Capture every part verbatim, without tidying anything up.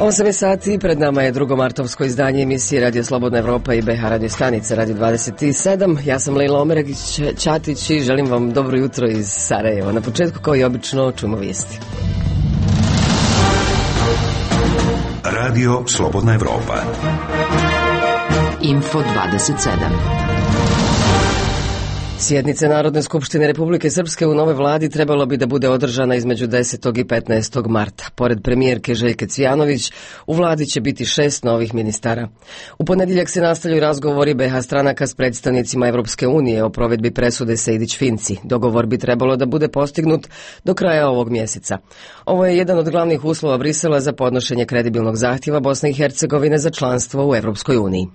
osam sati, pred nama je drugo martovsko izdanje emisije Radio Slobodna Evropa i B H radio stanice Radio dvadeset sedam. Ja sam Lejla Omeregić-Ćatić i želim vam dobro jutro iz Sarajeva. Na početku, kao i obično, čujemo vijesti. Radio Slobodna Evropa. Info dvadeset sedam. Sjednice Narodne skupštine Republike Srpske u novoj vladi trebalo bi da bude održana između desetog i petnaestog marta. Pored premijerke Željke Cvijanović, u vladi će biti šest novih ministara. U ponedjeljak se nastavljaju razgovori B H stranaka s predstavnicima Evropske unije o provedbi presude Sejdić-Finci. Dogovor bi trebalo da bude postignut do kraja ovog mjeseca. Ovo je jedan od glavnih uslova Brisela za podnošenje kredibilnog zahtjeva Bosne i Hercegovine za članstvo u Evropskoj uniji.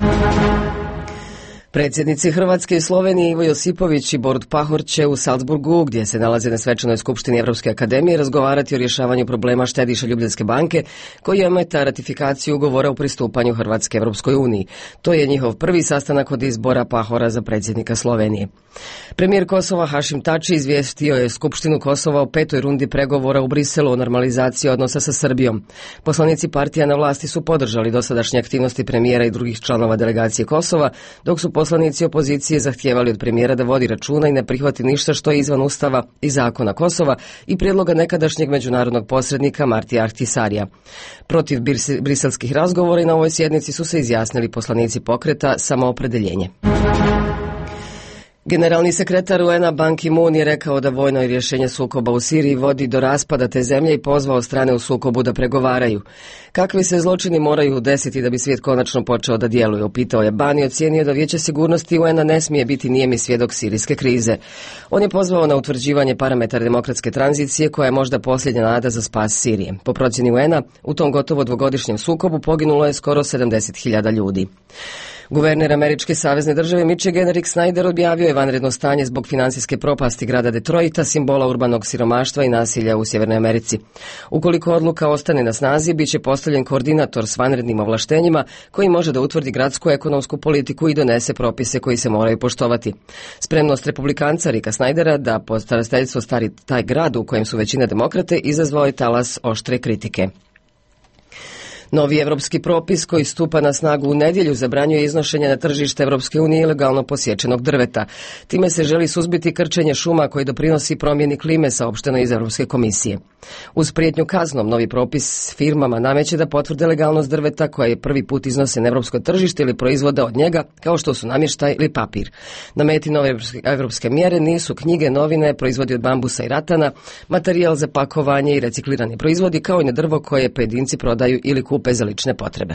Predsjednici Hrvatske i Slovenije Ivo Josipović i Borut Pahor će u Salzburgu, gdje se nalaze na svečanoj skupštini Evropske akademije, razgovarati o rješavanju problema štediša Ljubljanske banke, koji ometa ratifikaciju ugovora o pristupanju Hrvatske Evropskoj uniji. To je njihov prvi sastanak od izbora Pahora za predsjednika Slovenije. Premijer Kosova Hašim Tači izvijestio je Skupštinu Kosova o petoj rundi pregovora u Briselu o normalizaciji odnosa sa Srbijom. Poslanici partija na vlasti su podržali dosadašnje aktivnosti premijera i drugih članova delegacije Kosova, dok su poslanici opozicije zahtijevali od premijera da vodi računa i ne prihvati ništa što je izvan Ustava i zakona Kosova i prijedloga nekadašnjeg međunarodnog posrednika Martija Ahtisarija. Protiv briselskih razgovora i na ovoj sjednici su se izjasnili poslanici pokreta Samoopredeljenje. Generalni sekretar U N-a Ban Ki-moon je rekao da vojno rješenje sukoba u Siriji vodi do raspada te zemlje i pozvao strane u sukobu da pregovaraju. Kakvi se zločini moraju desiti da bi svijet konačno počeo da djeluje, upitao je Ban i ocijenio da Vijeće sigurnosti U N-a ne smije biti nijemi svjedok sirijske krize. On je pozvao na utvrđivanje parametara demokratske tranzicije koja je možda posljednja nada za spas Sirije. Po procjeni U N-a, u tom gotovo dvogodišnjem sukobu poginulo je skoro sedamdeset hiljada ljudi. Guverner američke savezne države Michigan Rick Snyder objavio je vanredno stanje zbog financijske propasti grada Detroita, simbola urbanog siromaštva i nasilja u Sjevernoj Americi. Ukoliko odluka ostane na snazi, bit će postavljen koordinator s vanrednim ovlaštenjima koji može da utvrdi gradsku ekonomsku politiku i donese propise koji se moraju poštovati. Spremnost republikanca Ricka Snydera da pod starateljstvo stari taj grad u kojem su većina demokrate izazvao je talas oštre kritike. Novi evropski propis koji stupa na snagu u nedjelju zabranjuje iznošenje na tržište Evropske unije ilegalno posječenog drveta. Time se želi suzbiti krčenje šuma koji doprinosi promjeni klime, saopšteno iz Europske komisije. Uz prijetnju kaznom, novi propis firmama nameće da potvrde legalnost drveta koje je prvi put iznose na evropsko tržište ili proizvode od njega, kao što su namještaj ili papir. Na meti nove evropske mjere nisu knjige, novine, proizvodi od bambusa i ratana, materijal za pakovanje i reciklirani proizvodi, kao i na drvo koje pojedinci prodaju ili kupe za lične potrebe.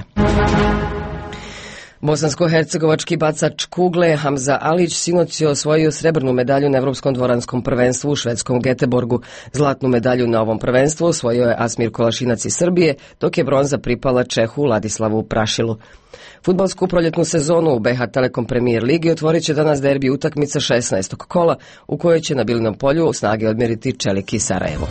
Bosansko-hercegovački bacač kugle Hamza Alić sinoć je osvojio srebrnu medalju na Evropskom dvoranskom prvenstvu u švedskom Göteborgu. Zlatnu medalju na ovom prvenstvu osvojio je Asmir Kolašinac iz Srbije, dok je bronza pripala Čehu Ladislavu Prašilu. Fudbalsku proljetnu sezonu u B H Telekom Premier Ligi otvorit će danas derbi utakmica šesnaestog kola, u kojoj će na Bilinom polju snage odmjeriti Čelik i Sarajevo.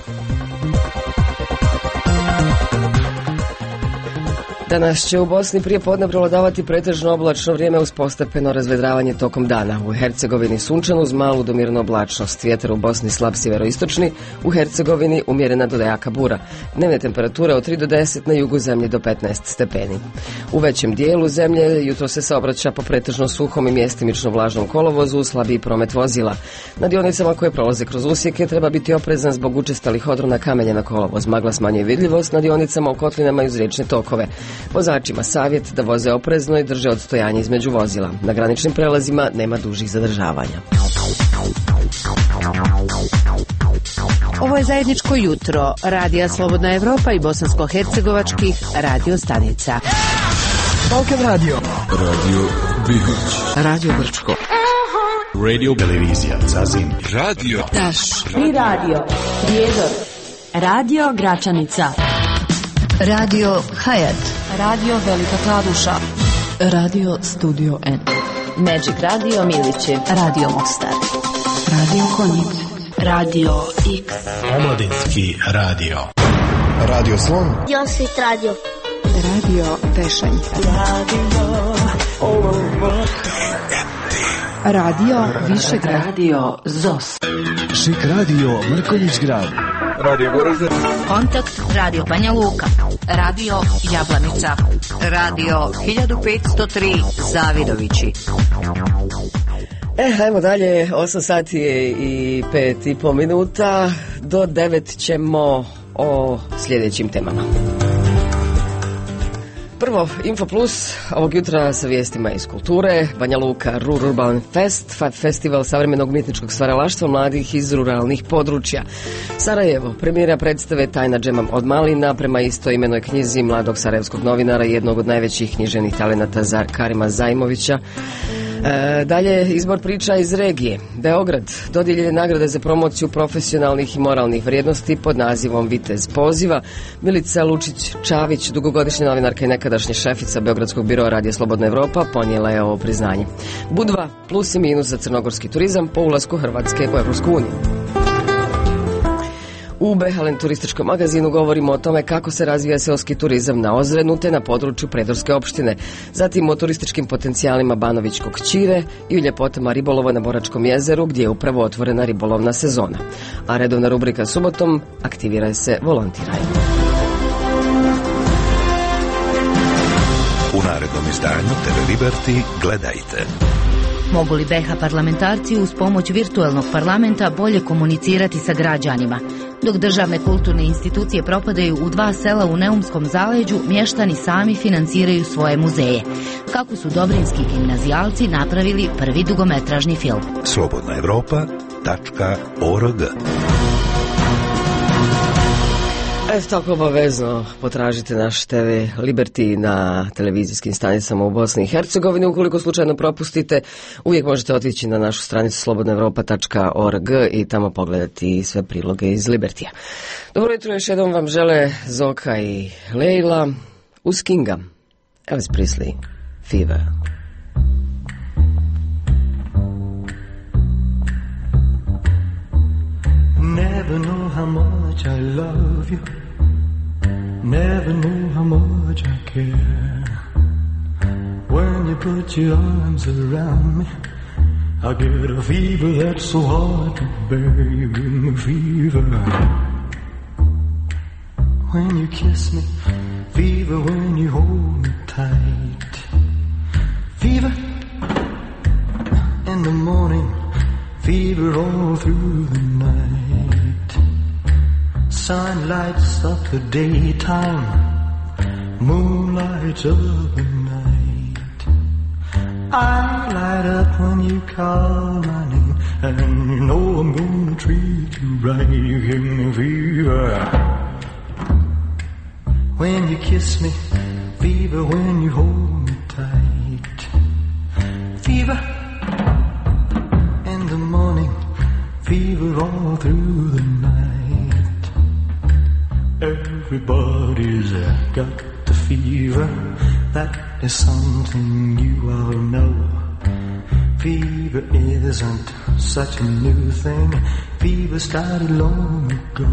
Danas će u Bosni prije podne prevladavati pretežno oblačno vrijeme uz postepeno razvedravanje tokom dana. U Hercegovini sunčano uz malu do mirnu oblačnost. Vjetar u Bosni slab sjeveroistočni, u Hercegovini umjerena do jaka bura. Dnevne temperature od tri do deset, na jugu zemlje do petnaest stepeni. U većem dijelu zemlje jutro se saobraća po pretežno suhom i mjestimično vlažnom kolovozu, slabiji promet vozila. Na dionicama koje prolaze kroz usjeke treba biti oprezan zbog učestalih odrona kamenja na kolovoz. Magla smanjuje vidljivost na dionicama u kotlinama i uz riječne tokove. Vozačima savjet da voze oprezno i drže odstojanje između vozila. Na graničnim prelazima nema dužih zadržavanja. Ovo je zajedničko jutro Radija Slobodna Evropa i bosansko-hercegovačkih radio stanica. Balkan Radio. Radio Bihać. Radio Brčko. Radio Televizija Zazin. Radio Taš. I radio Prijedor. Radio Gračanica. Radio Hayat. Radio Velika Kladuša. Radio Studio N. Magic Radio Milići. Radio Mostar. Radio Konjic. Radio X. Omladinski radio. Radio Slon. Josit Radio. Radio Tešanjka. Radio Radio Višegrad. Radio Zos. Šik Radio Mrkonjić Grad. Radio Goražde. Kontakt Radio Banja Luka. Radio Jablanica. Radio hiljadu petsto tri Zavidovići. E, hajmo dalje, osam sati je i pet i po minuta, do devet ćemo o sljedećim temama. Prvo, Info Plus, ovog jutra sa vijestima iz kulture, Banja Luka Urban Fest, festival savremenog umjetničkog stvaralaštva mladih iz ruralnih područja. Sarajevo, premijera predstave Tajna džema od malina prema istoimenoj knjizi mladog sarajevskog novinara i jednog od najvećih književnih talenata Zar Karima Zajmovića. E, dalje, izbor priča iz regije. Beograd, dodijeljene nagrade za promociju profesionalnih i moralnih vrijednosti pod nazivom Vitez poziva. Milica Lučić-Čavić, dugogodišnja novinarka i nekadašnja šefica Beogradskog biroa Radija Slobodna Evropa, ponijela je ovo priznanje. Budva, plus i minus za crnogorski turizam po ulasku Hrvatske u Evropsku uniju. U Behalen turističkom magazinu govorimo o tome kako se razvija seoski turizam na Ozrenu te na području Predorske opštine, zatim o turističkim potencijalima Banovićkog Ćire i u ljepotama ribolova na Boračkom jezeru gdje je upravo otvorena ribolovna sezona. A redovna rubrika subotom Aktiviraj se, volontiraj. U narednom izdanju T V Liberty gledajte. Mogu li B iH parlamentarci uz pomoć virtualnog parlamenta bolje komunicirati sa građanima? Dok državne kulturne institucije propadaju u dva sela u Neumskom zaleđu, mještani sami financiraju svoje muzeje. Kako su dobrinski gimnazijalci napravili prvi dugometražni film? slobodna evropa tačka org. Eto tako, obavezno potražite naš T V Liberty na televizijskim stanicama u Bosni i Hercegovini. Ukoliko slučajno propustite, uvijek možete otići na našu stranicu slobodna evropa tačka org i tamo pogledati sve priloge iz Libertija. Dobro jutro, još jednom vam žele Zoka i Leila uz Kinga. Elvis Presley, Fever. Never know how much I love you. Never know how much I care. When you put your arms around me, I get a fever that's so hard to bear. You give me fever when you kiss me, fever when you hold me tight, fever in the morning, fever all through the night. Sun lights up the daytime, moon lights up the night. I light up when you call my name, and you know I'm gonna treat you right. You give me fever when you kiss me, fever when you hold me tight, fever in the morning, fever all through the night. Everybody's uh, got the fever, that is something you all know. Fever isn't such a new thing, fever started long ago.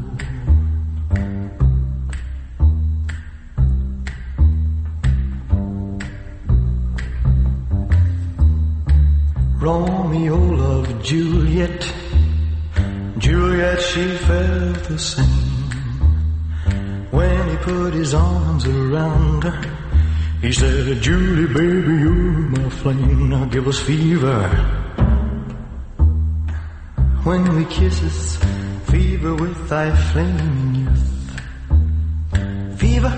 Romeo loved Juliet, Juliet she felt the same. When he put his arms around her, he said, Julie, baby, you're my flame, now give us fever. When we kisses, fever with thy flaming youth. Fever,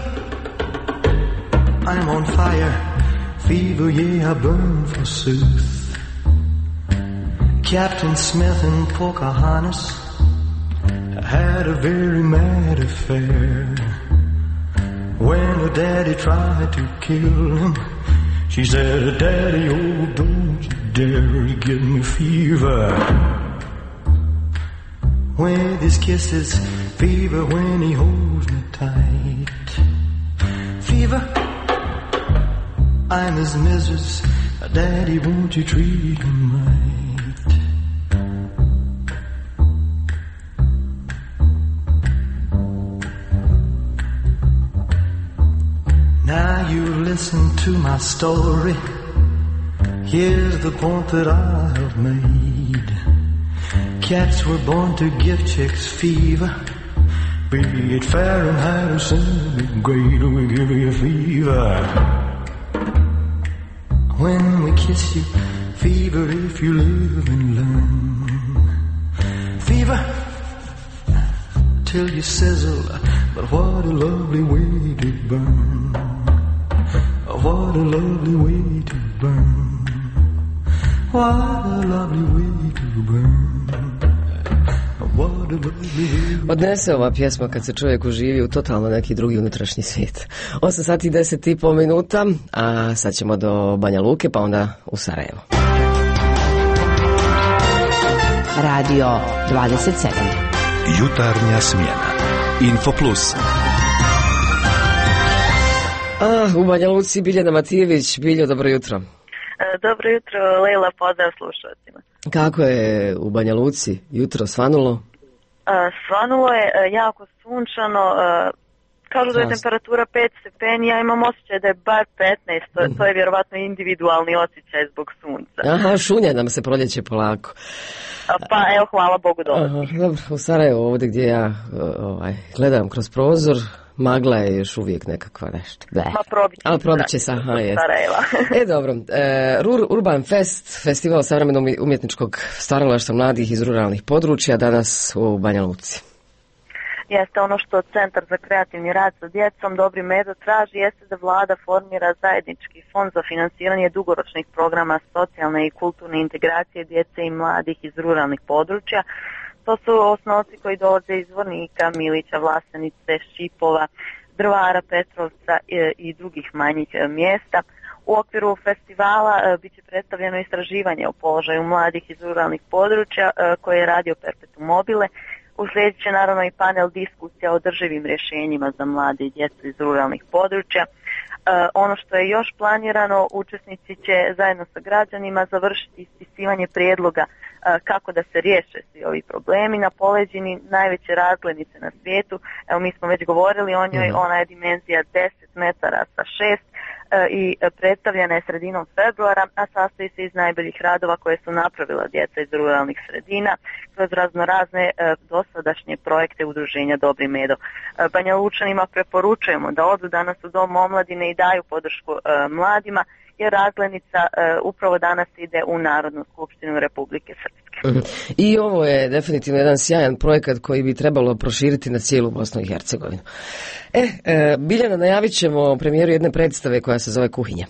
I'm on fire, fever, yeah, I burn forsooth. Captain Smith and Pocahontas had a very mad affair. When her daddy tried to kill him, she said, Daddy, oh, don't you dare give me fever. With his kisses, fever when he holds me tight. Fever, I'm his missus, Daddy, won't you treat him right? Now you listen to my story. Here's the point that I have made. Cats were born to give chicks fever. Be it Fahrenheit or centigrade, we give you fever. When we kiss you, fever if you live and learn. Fever till you sizzle, but what a lovely way to burn. What a lovely way to burn. What a lovely way to burn. Odnese ova pjesma kad se čovjek uživi u totalno neki drugi unutrašnji svijet. osam sati i deset i pol minuta, a sad ćemo do Banja Luke, pa onda u Sarajevo. Radio dvadeset sedam. Jutarnja smjena. Info Plus. A, u Banja Luci Biljana Matijević. Biljo, dobro jutro. Dobro jutro, Lejla, pozdrav slušalcima. Kako je u Banja Luci jutro svanulo? Svanulo je jako sunčano, kažu da je temperatura pet stepeni, ja imam osjećaj da je bar petnaest, to, to je vjerovatno individualni osjećaj zbog sunca. Aha, šunja nam se proljeće polako. Pa evo, hvala Bogu dolazi. Aha, dobro, u Sarajevu ovdje gdje ja ovaj, gledam kroz prozor, magla je još uvijek nekakva nešto. Bleh. Ma probit će. Ali probit će se, aha, jest. Sarajeva. E, dobro. E, Rur, Urban Fest, festival savremenog umjetničkog stvaralaštva mladih iz ruralnih područja, danas u Banja Luci. Jeste ono što Centar za kreativni rad sa djecom Dobri Medo traži, jeste da vlada formira zajednički fond za financiranje dugoročnih programa socijalne i kulturne integracije djece i mladih iz ruralnih područja. To su osnovci koji dolaze iz Zvornika, Milića, Vlasenice, Šipova, Drvara, Petrovca i drugih manjih mjesta. U okviru festivala bit će predstavljeno istraživanje o položaju mladih iz ruralnih područja koje je radio Perpetuum mobile. Uslijedit će naravno i panel diskusija o održivim rješenjima za mlade i djecu iz ruralnih područja. E, ono što je još planirano, učesnici će zajedno sa građanima završiti ispisivanje prijedloga e, kako da se riješe svi ovi problemi. Na Poleđini najveće razglednice na svijetu, evo mi smo već govorili o njoj, ona je dimenzija deset metara sa šest i predstavljena je sredinom februara, a sastoji se iz najboljih radova koje su napravila djeca iz ruralnih sredina kroz raznorazne dosadašnje projekte udruženja Dobri Medo. Banja Lučanima preporučujemo da odu danas u Dom omladine i daju podršku mladima, jer razglednica upravo danas ide u Narodnu skupštinu Republike Srpske. I ovo je definitivno jedan sjajan projekat koji bi trebalo proširiti na cijelu Bosnu i Hercegovinu. E, e Biljana, najavit ćemo premijeru jedne predstave koja se zove Kuhinja.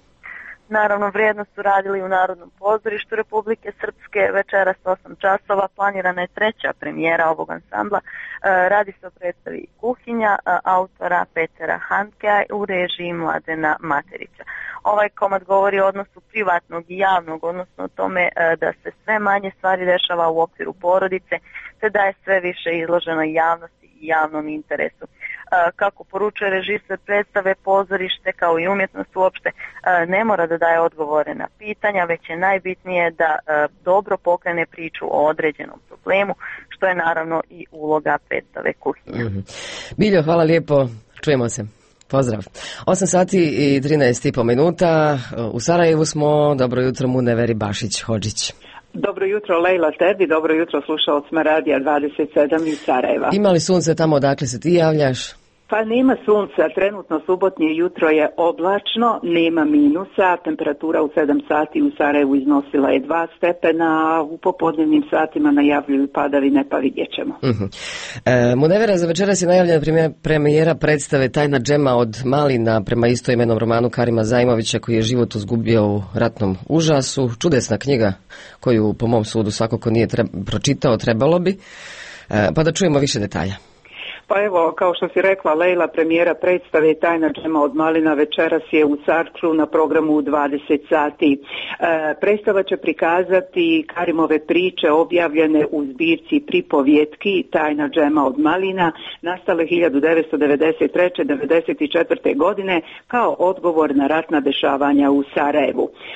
Naravno, vrijedno su radili u Narodnom pozorištu Republike Srpske. Večeras osam časova planirana je treća premijera ovog ansambla. E, radi se o predstavi Kuhinja autora Petera Handkea u režiji Mladena Materića. Ovaj komad govori o odnosu privatnog i javnog, odnosno o tome e, da se sve manje stvari dešava u okviru porodice, te da je sve više izloženo javnosti i javnom interesu. Kako poručuje režiser predstave, pozorište kao i umjetnost uopšte ne mora da daje odgovore na pitanja, već je najbitnije da dobro pokrene priču o određenom problemu, što je naravno i uloga predstave Kuhinja. Mm-hmm. Biljo, hvala lijepo, čujemo se. Pozdrav. osam sati i trinaest i pol minuta, u Sarajevu smo, dobro jutro Muneveri Bašić-Hodžić. Dobro jutro Lejla tebi, dobro jutro slušalcima Radija dvadeset sedam iz Sarajeva. Ima li sunce tamo odakle se ti javljaš? Pa nema sunca, trenutno subotnje jutro je oblačno, nema minusa, temperatura u sedam sati u Sarajevu iznosila je dva stepena, a u popodnevnim satima najavljuju padavine, pa vidjet ćemo. Uh-huh. E, Munevera, za večeras je najavljena premijera predstave Tajna džema od malina prema istoimenom romanu Karima Zajmovića koji je život izgubio u ratnom užasu. Čudesna knjiga koju po mom sudu svako ko nije treba, pročitao trebalo bi, e, pa da čujemo više detalja. Pa evo, kao što si rekla Lejla, premijera predstave Tajna džema od malina večeras je u Sarklu na programu u dvadeset sati. E, predstava će prikazati Karimove priče objavljene u zbirci pripovjetki Tajna džema od malina, nastale hiljadu devetsto devedeset treće do devedeset četvrte godine kao odgovor na ratna dešavanja u Sarajevu.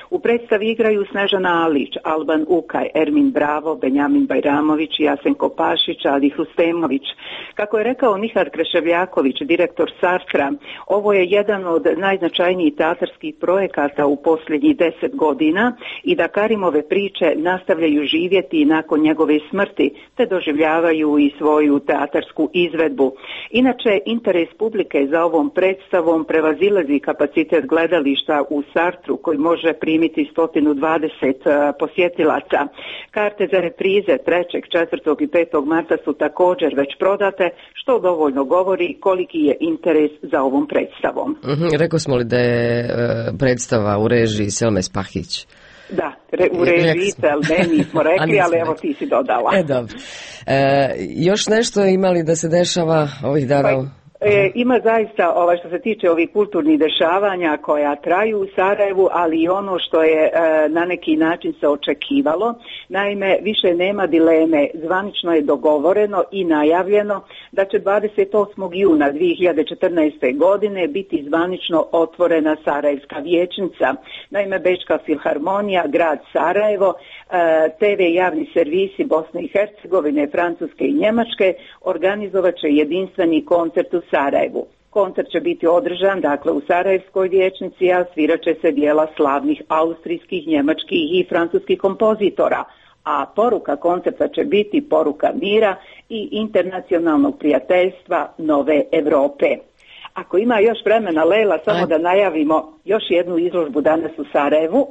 U predstavi igraju Snežana Alić, Alban Ukaj, Ermin Bravo, Benjamin Bajramović, Jasenko Pašić, Ali Hrustemović. Kako je rekao Nihar Kreševljaković, direktor Sartra, ovo je jedan od najznačajnijih teatarskih projekata u posljednjih deset godina i da Karimove priče nastavljaju živjeti nakon njegove smrti, te doživljavaju i svoju teatarsku izvedbu. Inače, interes publike za ovom predstavom prevazilazi kapacitet gledališta u Sartru, koji može primiti sto dvadeset posjetilaca. Karte za reprize trećeg, četvrtog i petog marta su također već prodate, što dovoljno govori koliki je interes za ovom predstavom. Mm-hmm. Rekao smo li da je e, predstava u režiji Selme Spahić? Da, re, u režiji Selme nismo rekli, ali evo ti si dodala. E, dobro. E, još nešto imali da se dešava ovih dana? Pa, E, ima zaista, ovaj, što se tiče ovih kulturnih dešavanja koja traju u Sarajevu, ali i ono što je e, na neki način se očekivalo. Naime, više nema dileme, zvanično je dogovoreno i najavljeno da će dvadeset osmog juna dvije hiljade četrnaeste. godine biti zvanično otvorena Sarajevska vijećnica. Naime, Bečka filharmonija, grad Sarajevo, e, te ve javni servisi Bosne i Hercegovine, Francuske i Njemačke organizovat će jedinstveni koncert u Sarajevu. Koncert će biti održan, dakle, u Sarajevskoj vijećnici, a svirat će se dijela slavnih austrijskih, njemačkih i francuskih kompozitora. A poruka koncerta će biti poruka mira i internacionalnog prijateljstva nove Europe. Ako ima još vremena, Lela, samo Aj. da najavimo još jednu izložbu danas u Sarajevu.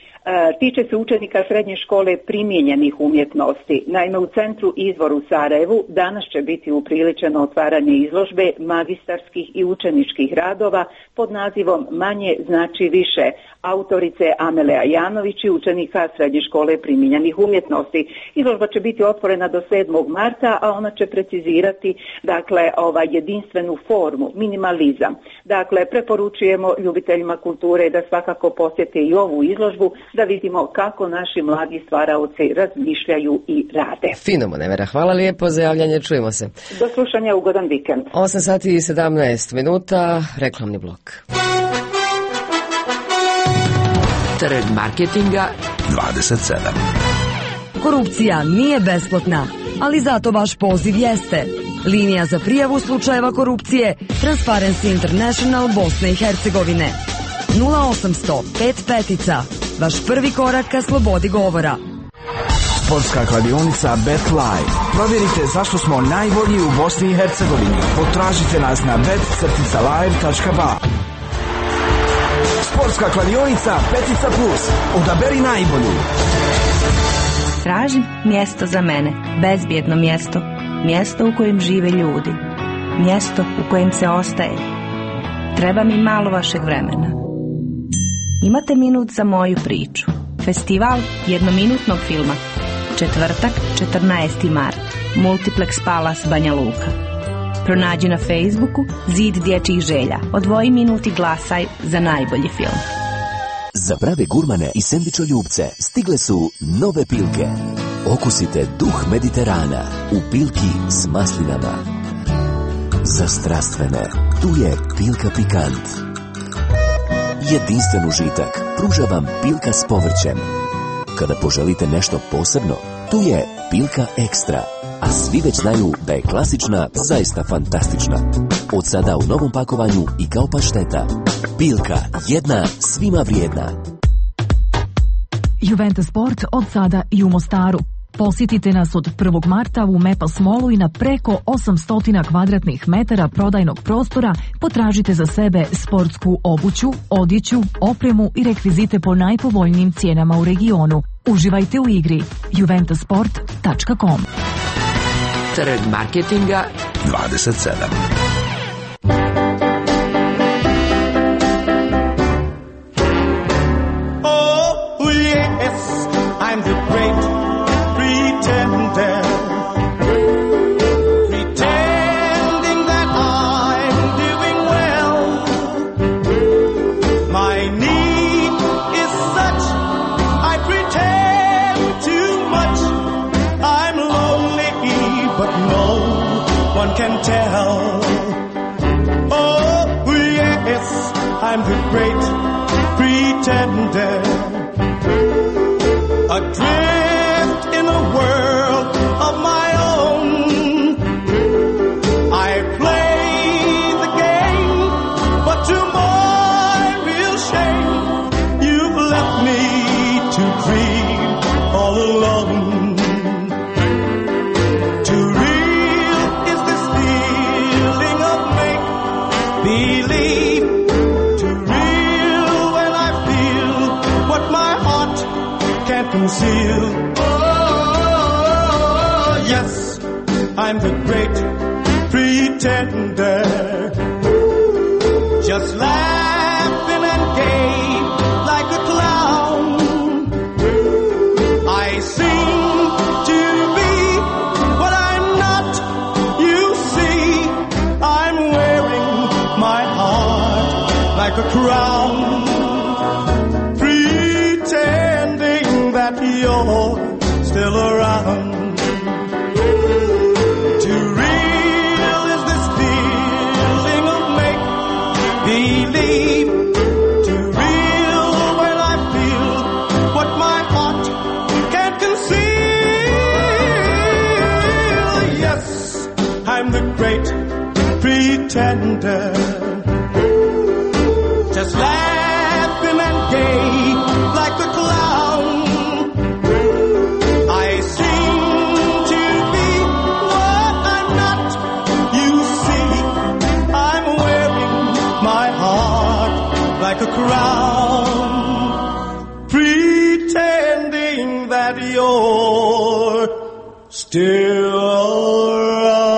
E, tiče se učenika srednje škole primijenjenih umjetnosti. Naime, u centru Izvor u Sarajevu danas će biti upriličeno otvaranje izložbe magistarskih i učeničkih radova pod nazivom Manje znači više, autorice Amelea Janović i učenika srednje škole primijenjenih umjetnosti. Izložba će biti otvorena do sedmog marta, a ona će precizirati, dakle, ovaj jedinstvenu formu, minimalizam. Dakle, preporučujemo ljubiteljima kulture da svakako posjete i ovu izložbu, da vidimo kako naši mladi stvaraoci razmišljaju i rade. Fino, Munevera. Hvala lijepo za javljanje. Čujemo se. Do slušanja, ugodan vikend. osam sati i sedamnaest minuta, reklamni blok. Trg marketinga dvadeset sedam. Korupcija nije besplatna, ali zato vaš poziv jeste. Linija za prijavu slučajeva korupcije Transparency International Bosne i Hercegovine. nula osamsto pet petica. Vaš prvi korak ka slobodi govora. Sportska kladionica BetLive. Provjerite zašto smo najbolji u Bosni i Hercegovini. Potražite nas na bet live tačka ba. Sportska kladionica Petica Plus. Odaberi najbolju. Tražim mjesto za mene. Bezbjedno mjesto. Mjesto u kojem žive ljudi. Mjesto u kojem se ostaje. Treba mi malo vašeg vremena. Imate minut za moju priču. Festival jednominutnog filma. Četvrtak, četrnaesti mart. Multiplex Palace, Banja Luka. Pronađi na Facebooku Zid dječjih želja. Odvoji minut i glasaj za najbolji film. Za prave gurmane i sendvičoljubce stigle su nove Pilke. Okusite duh Mediterana u Pilki s maslinama. Za strastvene, tu je Pilka Pikant. Jedinstven užitak pruža vam Pilka s povrćem. Kada poželite nešto posebno, tu je Pilka Ekstra. A svi već znaju da je klasična zaista fantastična. Od sada u novom pakovanju i kao pašteta. Pilka, jedna svima vrijedna. Juventa Sport od sada i u Mostaru. Posjetite nas od prvog marta u Mepas Mallu i na preko osamsto kvadratnih metara prodajnog prostora potražite za sebe sportsku obuću, odjeću, opremu i rekvizite po najpovoljnijim cijenama u regionu. Uživajte u igri. juventasport tačka com. Trg marketinga dvadeset sedam. Oh yes, I'm the great pretender, pretending that I'm doing well. My need is such, I pretend too much. I'm lonely, but no one can tell. Oh yes, I'm the great pretender. left me to dream all alone. Too real is this feeling of make-believe. Too real when I feel what my heart can't conceal. Oh, yes, I'm the great pretender. Just laughing and gay like a clown. I seem to be what I'm not. You see, I'm wearing my heart like a crown. Pretending that you're still around. Too real is this feeling of make-believe. Too real when I feel what my heart can't conceal. Yes, I'm the great pretender. Just laughing and gay like a clown. I seem to be what I'm not. You see, I'm wearing my heart like a crown. Pretending that you're still around.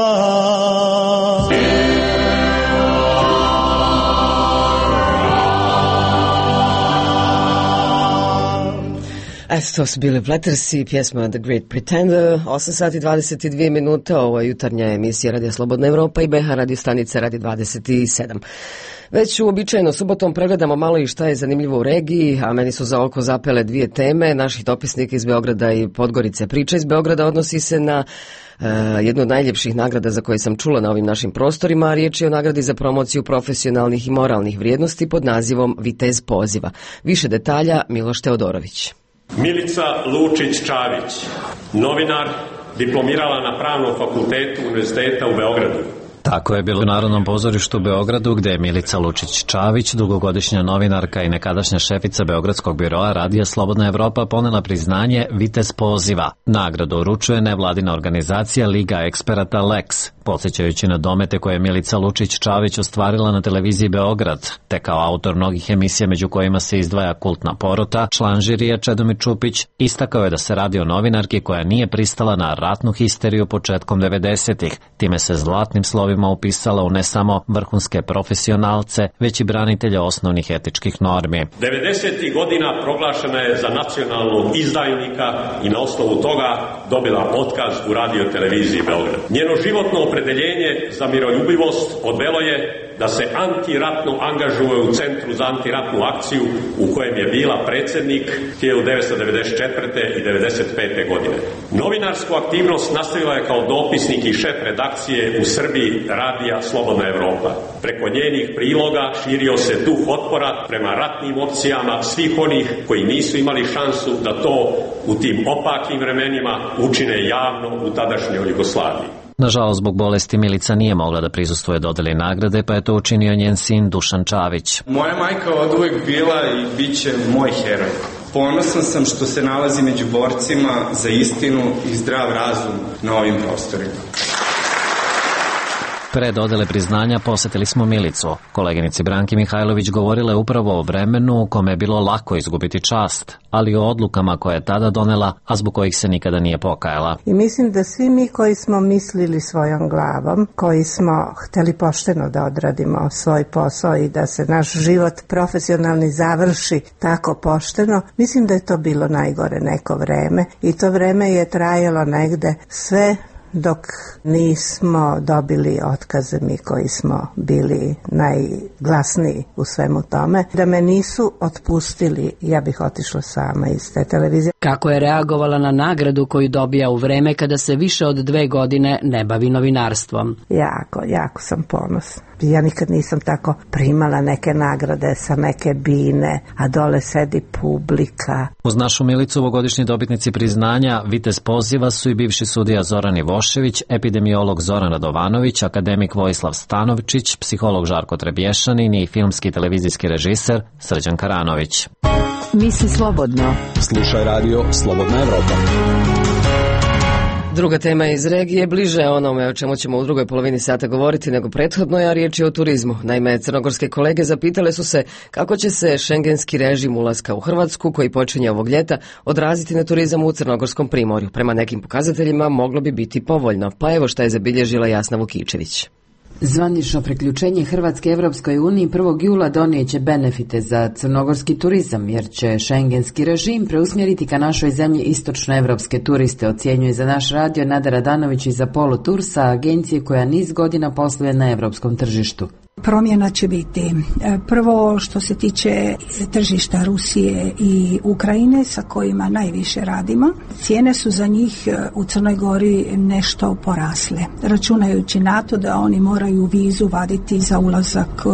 Eto, to su bili Platters i pjesma The Great Pretender. osam sati dvadeset dvije minute, ovo je jutarnja emisija Radio Slobodna Evropa i B H radio stanice Radio dvadeset sedam. Već uobičajeno subotom pregledamo malo i šta je zanimljivo u regiji, a meni su za oko zapele dvije teme naših dopisnika iz Beograda i Podgorice. Priča iz Beograda odnosi se na Uh, jednu od najljepših nagrada za koje sam čula na ovim našim prostorima, a riječ je o nagradi za promociju profesionalnih i moralnih vrijednosti pod nazivom Vitez poziva. Više detalja Miloš Teodorović. Milica Lučić-Čavić, novinar, diplomirala na Pravnom fakultetu Univerziteta u Beogradu. Tako je bilo u Narodnom pozorištu u Beogradu, gde je Milica Lučić-Čavić, dugogodišnja novinarka i nekadašnja šefica Beogradskog biroa Radija Slobodna Evropa, ponela priznanje Vitez poziva. Nagradu uručuje nevladina organizacija Liga eksperata Lex, podsjećajući na domete koje je Milica Lučić-Čavić ostvarila na televiziji Beograd, te kao autor mnogih emisija među kojima se izdvaja Kultna porota, član žirija Čedomir Čupić istakao je da se radi o novinarki koja nije pristala na ratnu histeriju početkom devedesetih, time se zlatnim slovima upisala u ne samo vrhunske profesionalce, već i branitelje osnovnih etičkih normi. devedesetih godina proglašena je za nacionalnog izdajnika i na osnovu toga dobila otkaz u radio televiziji Beograd. Njeno životno opredeljenje za miroljubivost odvelo je da se antiratno angažuje u Centru za antiratnu akciju u kojem je bila predsjednik hiljadu devetsto devedeset četvrte i devedeset pete godine. Novinarsku aktivnost nastavila je kao dopisnik i šef redakcije u Srbiji Radija Slobodna Evropa. Preko njenih priloga širio se duh otpora prema ratnim opcijama svih onih koji nisu imali šansu da to u tim opakim vremenima učine javno u tadašnjoj Jugoslaviji. Nažalost, zbog bolesti Milica nije mogla da prisustvuje dodeli nagrade, pa je to učinio njen sin Dušan Čavić. Moja majka od uvijek bila i bit će moj heroj. Ponosan sam što se nalazi među borcima za istinu i zdrav razum na ovim prostorima. Pre dodele priznanja posetili smo Milicu. Koleginici Branki Mihajlović govorila je upravo o vremenu u kome je bilo lako izgubiti čast, ali o odlukama koje je tada donela, a zbog kojih se nikada nije pokajala. I mislim da svi mi koji smo mislili svojom glavom, koji smo hteli pošteno da odradimo svoj posao i da se naš život profesionalni završi tako pošteno, mislim da je to bilo najgore neko vreme i to vreme je trajalo negde sve dok nismo dobili otkaze mi koji smo bili najglasniji u svemu tome. Da me nisu otpustili, ja bih otišla sama iz te televizije. Kako je reagovala na nagradu koju dobija u vreme kada se više od dve godine ne bavi novinarstvom? Jako, jako sam ponosna. Ja nikad nisam tako primala neke nagrade sa neke bine, a dole sedi publika. Uz našu Milicu ovogodišnji dobitnici priznanja Vitez poziva su i bivši sudija Zoran Ivošević, epidemiolog Zoran Radovanović, akademik Vojislav Stanovčić, psiholog Žarko Trebješanin i filmski televizijski režiser Srđan Karanović. Misli slobodno. Slušaj radio Slobodna Evropa. Druga tema iz regije bliže onome o čemu ćemo u drugoj polovini sata govoriti nego prethodno, a riječ je o turizmu. Naime, crnogorske kolege zapitale su se kako će se šengenski režim ulaska u Hrvatsku, koji počinje ovog ljeta, odraziti na turizam u Crnogorskom primorju. Prema nekim pokazateljima moglo bi biti povoljno, pa evo šta je zabilježila Jasna Vukičević. Zvanično priključenje Hrvatske Evropskoj uniji prvog jula donijeće benefite za crnogorski turizam, jer će šengenski režim preusmjeriti ka našoj zemlji istočnoevropske turiste, ocjenjuje za naš radio Nada Radanović iz Apollo Toursa, agencije koja niz godina posluje na europskom tržištu. Promjena će biti prvo što se tiče tržišta Rusije i Ukrajine sa kojima najviše radimo. Cijene su za njih u Crnoj Gori nešto porasle, računajući na to da oni moraju vizu vaditi za ulazak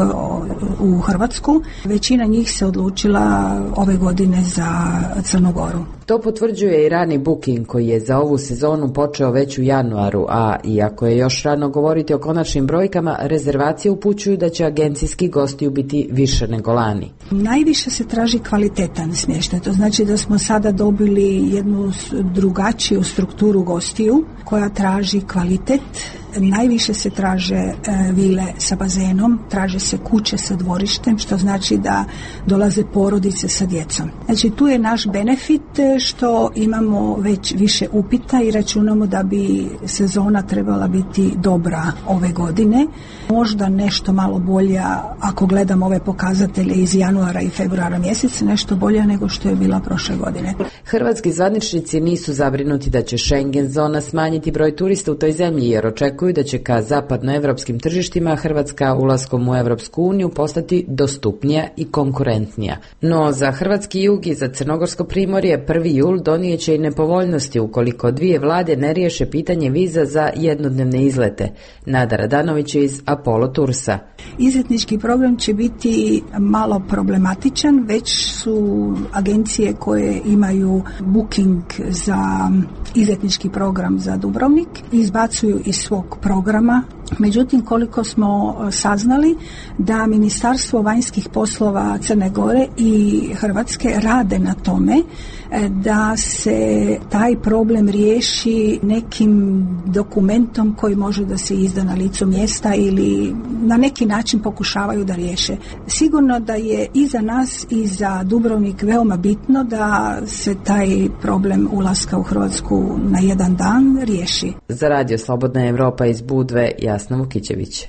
u Hrvatsku. Većina njih se odlučila ove godine za Crnu Goru. To potvrđuje i rani booking koji je za ovu sezonu počeo već u januaru, a iako je još rano govoriti o konačnim brojkama, rezervacije upućuju da će agencijski gostiju biti više nego lani. Najviše se traži kvalitetan smještaj, to znači da smo sada dobili jednu drugačiju strukturu gostiju koja traži kvalitet. Najviše se traže e, vile sa bazenom, traže se kuće sa dvorištem, što znači da dolaze porodice sa djecom. Znači tu je naš benefit što imamo već više upita i računamo da bi sezona trebala biti dobra ove godine. Možda nešto malo bolja ako gledamo ove pokazatelje iz januara i februara mjeseca, nešto bolja nego što je bila prošle godine. Hrvatski zvaničnici nisu zabrinuti da će Schengen zona smanjiti broj turista u toj zemlji, jer očekuju da će ka zapadnoevropskim tržištima Hrvatska ulaskom u Evropsku uniju postati dostupnija i konkurentnija. No za hrvatski jug i za Crnogorsko primorje prvi jul donijeće i nepovoljnosti ukoliko dvije vlade ne riješe pitanje viza za jednodnevne izlete. Nada Radanović iz Apollo Toursa. Izletnički program će biti malo problematičan, već su agencije koje imaju booking za izletnički program za Dubrovnik izbacuju iz svog programa. Međutim, koliko smo saznali da Ministarstvo vanjskih poslova Crne Gore i Hrvatske rade na tome da se taj problem riješi nekim dokumentom koji može da se izda na licu mjesta ili na neki način pokušavaju da riješe. Sigurno da je i za nas i za Dubrovnik veoma bitno da se taj problem ulaska u Hrvatsku na jedan dan riješi. Za radio Slobodna Evropa iz Budve, Jasna Vukićević.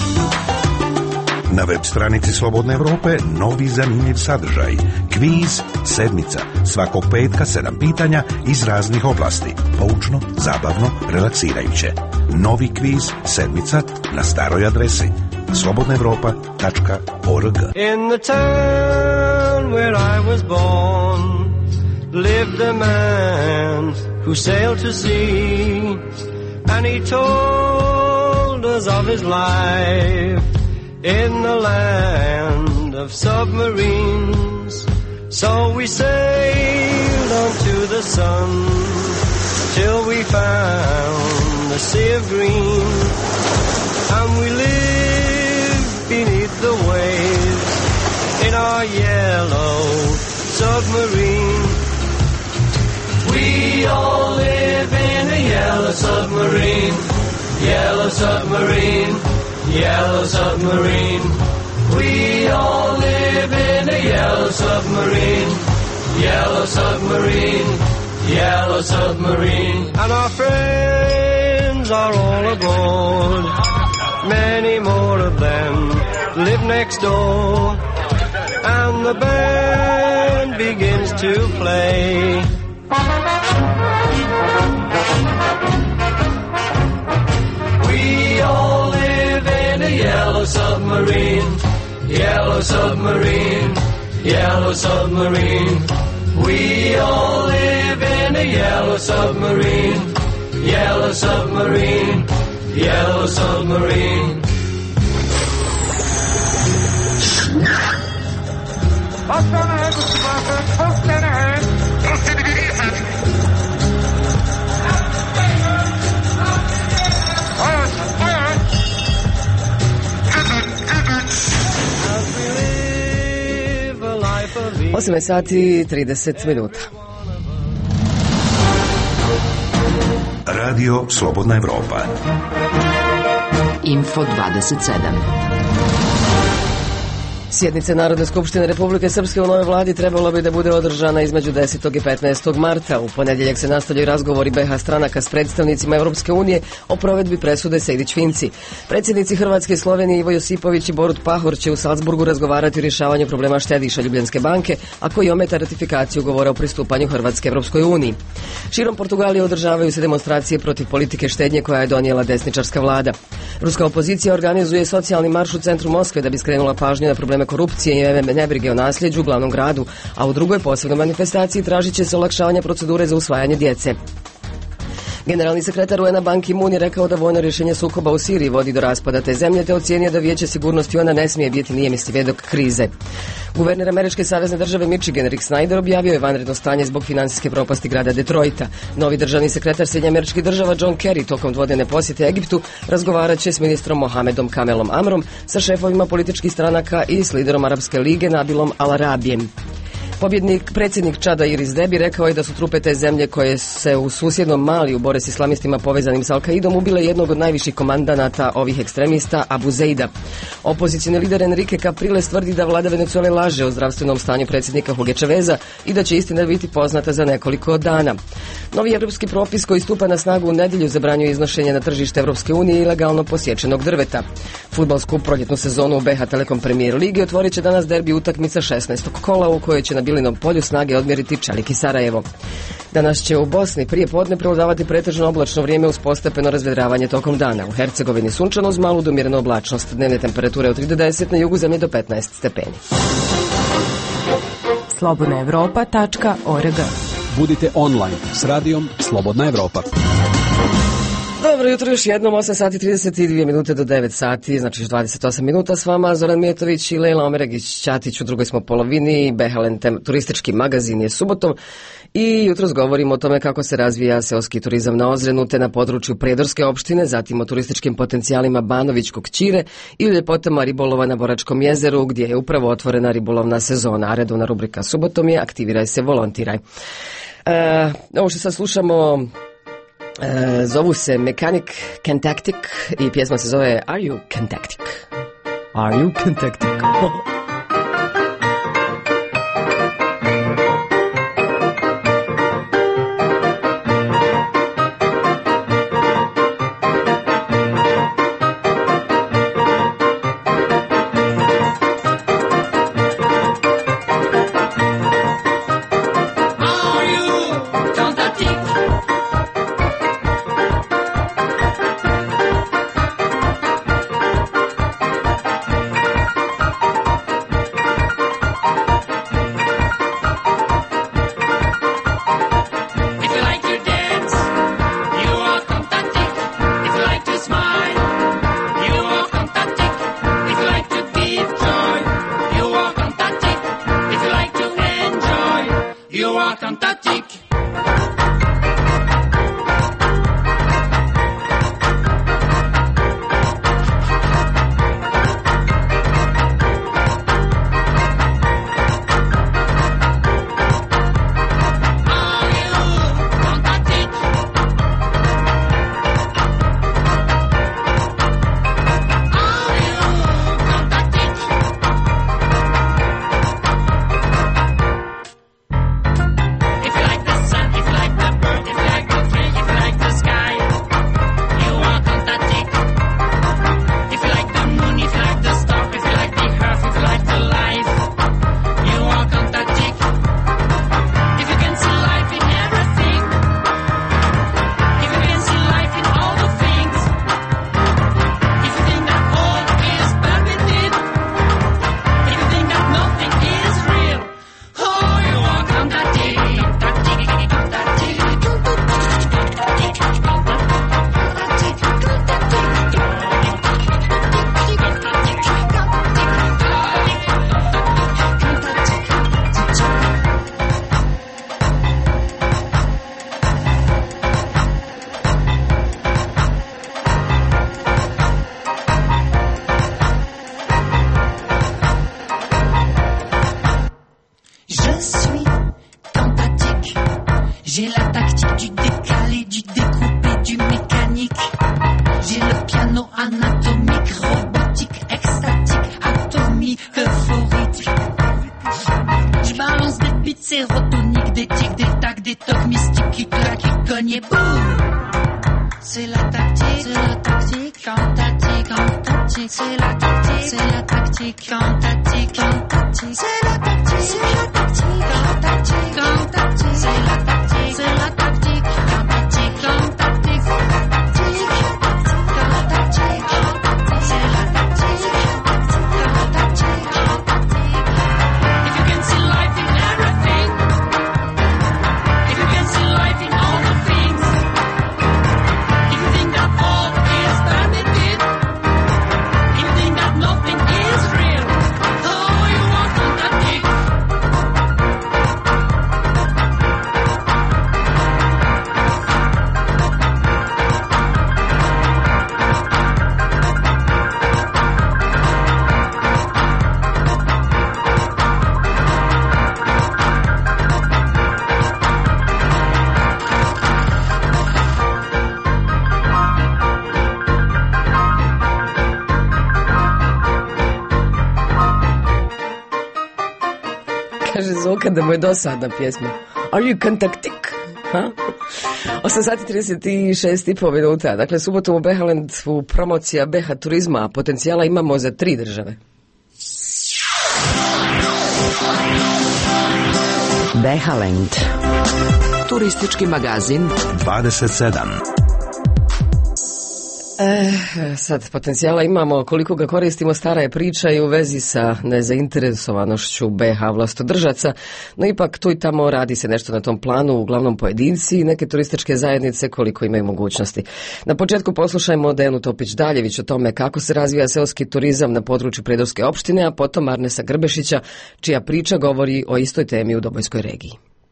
Na web stranici Slobodne Evrope novi zanimljiv sadržaj. Kviz sedmica. Svakog petka sedam pitanja iz raznih oblasti. Poučno, zabavno, relaksirajuće. Novi kviz sedmica na staroj adresi slobodna evropa tačka org. In the town where I was born lived a man who sailed to sea, and he told us of his life in the land of submarines. So we sailed on to the sun till we found the sea of green, and we lived beneath the waves in our yellow submarine. We all live in a yellow submarine, yellow submarine, yellow submarine. We all live in a yellow submarine, yellow submarine, yellow submarine. And our friends are all aboard, many more of them live next door, and the band begins to play. We all live in a yellow submarine, yellow submarine, yellow submarine. We all live in a yellow submarine, yellow submarine, yellow submarine. Post on ahead, Mister Barker. Post on ahead. osam sati i trideset minuta. Radio Slobodna Evropa. Info dvadeset sedam. Sjednica Narodne skupštine Republike Srpske u novoj vladi trebalo bi da bude održana između desetog i petnaestog marta. U ponedjeljak se nastavljaju razgovori be ha stranaka s predstavnicima Europske unije o provedbi presude Sejdić-Finci. Predsjednici Hrvatske i Slovenije Ivo Josipović i Borut Pahor će u Salzburgu razgovarati o rješavanju problema štediša Ljubljanske banke, a koji ometa ratifikaciju ugovora o pristupanju Hrvatske Europskoj uniji. Širom Portugalije održavaju se demonstracije protiv politike štednje koja je donijela desničarska vlada. Ruska opozicija organizuje socijalni marš u centru Moskve da bi skrenula pažnju na probleme korupcije i nebrige o nasljeđu u glavnom gradu, a u drugoj posebnoj manifestaciji tražit će se olakšavanje procedure za usvajanje djece. Generalni sekretar U N-a Ban Ki-moon je rekao da vojno rješenje sukoba u Siriji vodi do raspada te zemlje, te ocijenio da Vijeće sigurnosti U N-a ne smije biti nijemi svjedok krize. Guverner Američke savezne države Michigan Rick Snyder objavio je vanredno stanje zbog financijske propasti grada Detroita. Novi državni sekretar Sjedinjenih Američkih Država John Kerry tokom dvodnevne posjete Egiptu razgovarat će s ministrom Mohamedom Kamelom Amrom, sa šefovima političkih stranaka i s liderom Arapske lige Nabilom Al-Arabijem. Pobjednik, predsjednik Čada Iris Debi rekao je da su trupe te zemlje koje se u susjednom Maliju bore s islamistima povezanim s Al-Kaidom ubile jednog od najviših komandanata ovih ekstremista, Abu Zeida. Opozicijni lider Enrique Capriles tvrdi da vlada Venezuele laže o zdravstvenom stanju predsjednika Hugo Chaveza i da će istina biti poznata za nekoliko dana. Novi evropski propis koji stupa na snagu u nedjelju zabranjuje iznošenje na tržište Europske unije ilegalno posječenog drveta. Fudbalsku proljetnu sezonu u be ha Telekom Premier Ligi otvorit će danas derbi utakmica šesnaestog kola u kojoj će na Bilinom polju snage odmjeriti Čelik i Sarajevo. Danas će u Bosni prije podne prevladavati pretežno oblačno vrijeme uz postepeno razvedravanje tokom dana. U Hercegovini sunčano uz malu do umjerenu oblačnost. Dnevne temperature od tri do deset, na jugu zemlje do petnaest stepeni. slobodna evropa tačka org. Budite online s radijom Slobodna Evropa. Dobro jutro još jednom, osam sati i trideset dvije minute do devet sati, znači još dvadeset osam minuta s vama, Zoran Mijetović i Lejla Omeregić-Ćatić u drugoj smo polovini, Behalen turistički magazin je subotom i jutros govorimo o tome kako se razvija seoski turizam na Ozrenu te na području Prijedorske opštine, zatim o turističkim potencijalima Banovićkog Ćire i o ljepotama ribolova na Boračkom jezeru gdje je upravo otvorena ribolovna sezona, a redovna rubrika subotom je Aktiviraj se, volontiraj. E, ovo što sad slušamo E, zovu se Mechanic Cantactic i pjesma se zove Are You Cantactic? Are You Cantactic? If you like the J'ai la tactique du décalé, du découpé, du mécanique. J'ai le piano anatomique, robotique, extatique, atomique, euphorique. Je balance des beats sérotoniques, des tics, des tacs, des tocs mystiques qui claquent, qui cognent et boum. C'est la tactique, c'est la tactique, quand tactique, quand tactique, c'est la tactique, c'est la tactique, quand tactique, quand tactique, c'est la tactique, c'est la tactique, quand tactique, quand tactique, c'est la tactique, c'est la tactique, quand tactique, quand tactique, c'est la tactique, quand tactique, quand tactique, c'est la tactique, quand tactique, quand tactique. If you can see life in everything, if you can see life in all the things. If you think that all is permitted, if you think that nothing is real, oh, you are fantastic. Kaže Zoka da mu je dosadna pjesma. Are you kontaktik? Ha? osam sati trideset šest i pol minuta. Dakle, subotom u Behaland u promocija Beha turizma, a potencijala imamo za tri države. Behaland. Turistički magazin dvadeset sedam. E, sad, potencijala imamo, koliko ga koristimo, stara je priča i u vezi sa nezainteresovanošću B H vlastodržaca, no ipak tu i tamo radi se nešto na tom planu, uglavnom pojedinci i neke turističke zajednice koliko imaju mogućnosti. Na početku poslušajmo Dejanu Topić-Daljević o tome kako se razvija seoski turizam na području Prijedorske opštine, a potom Arnesa Grbešića, čija priča govori o istoj temi u Dobojskoj regiji.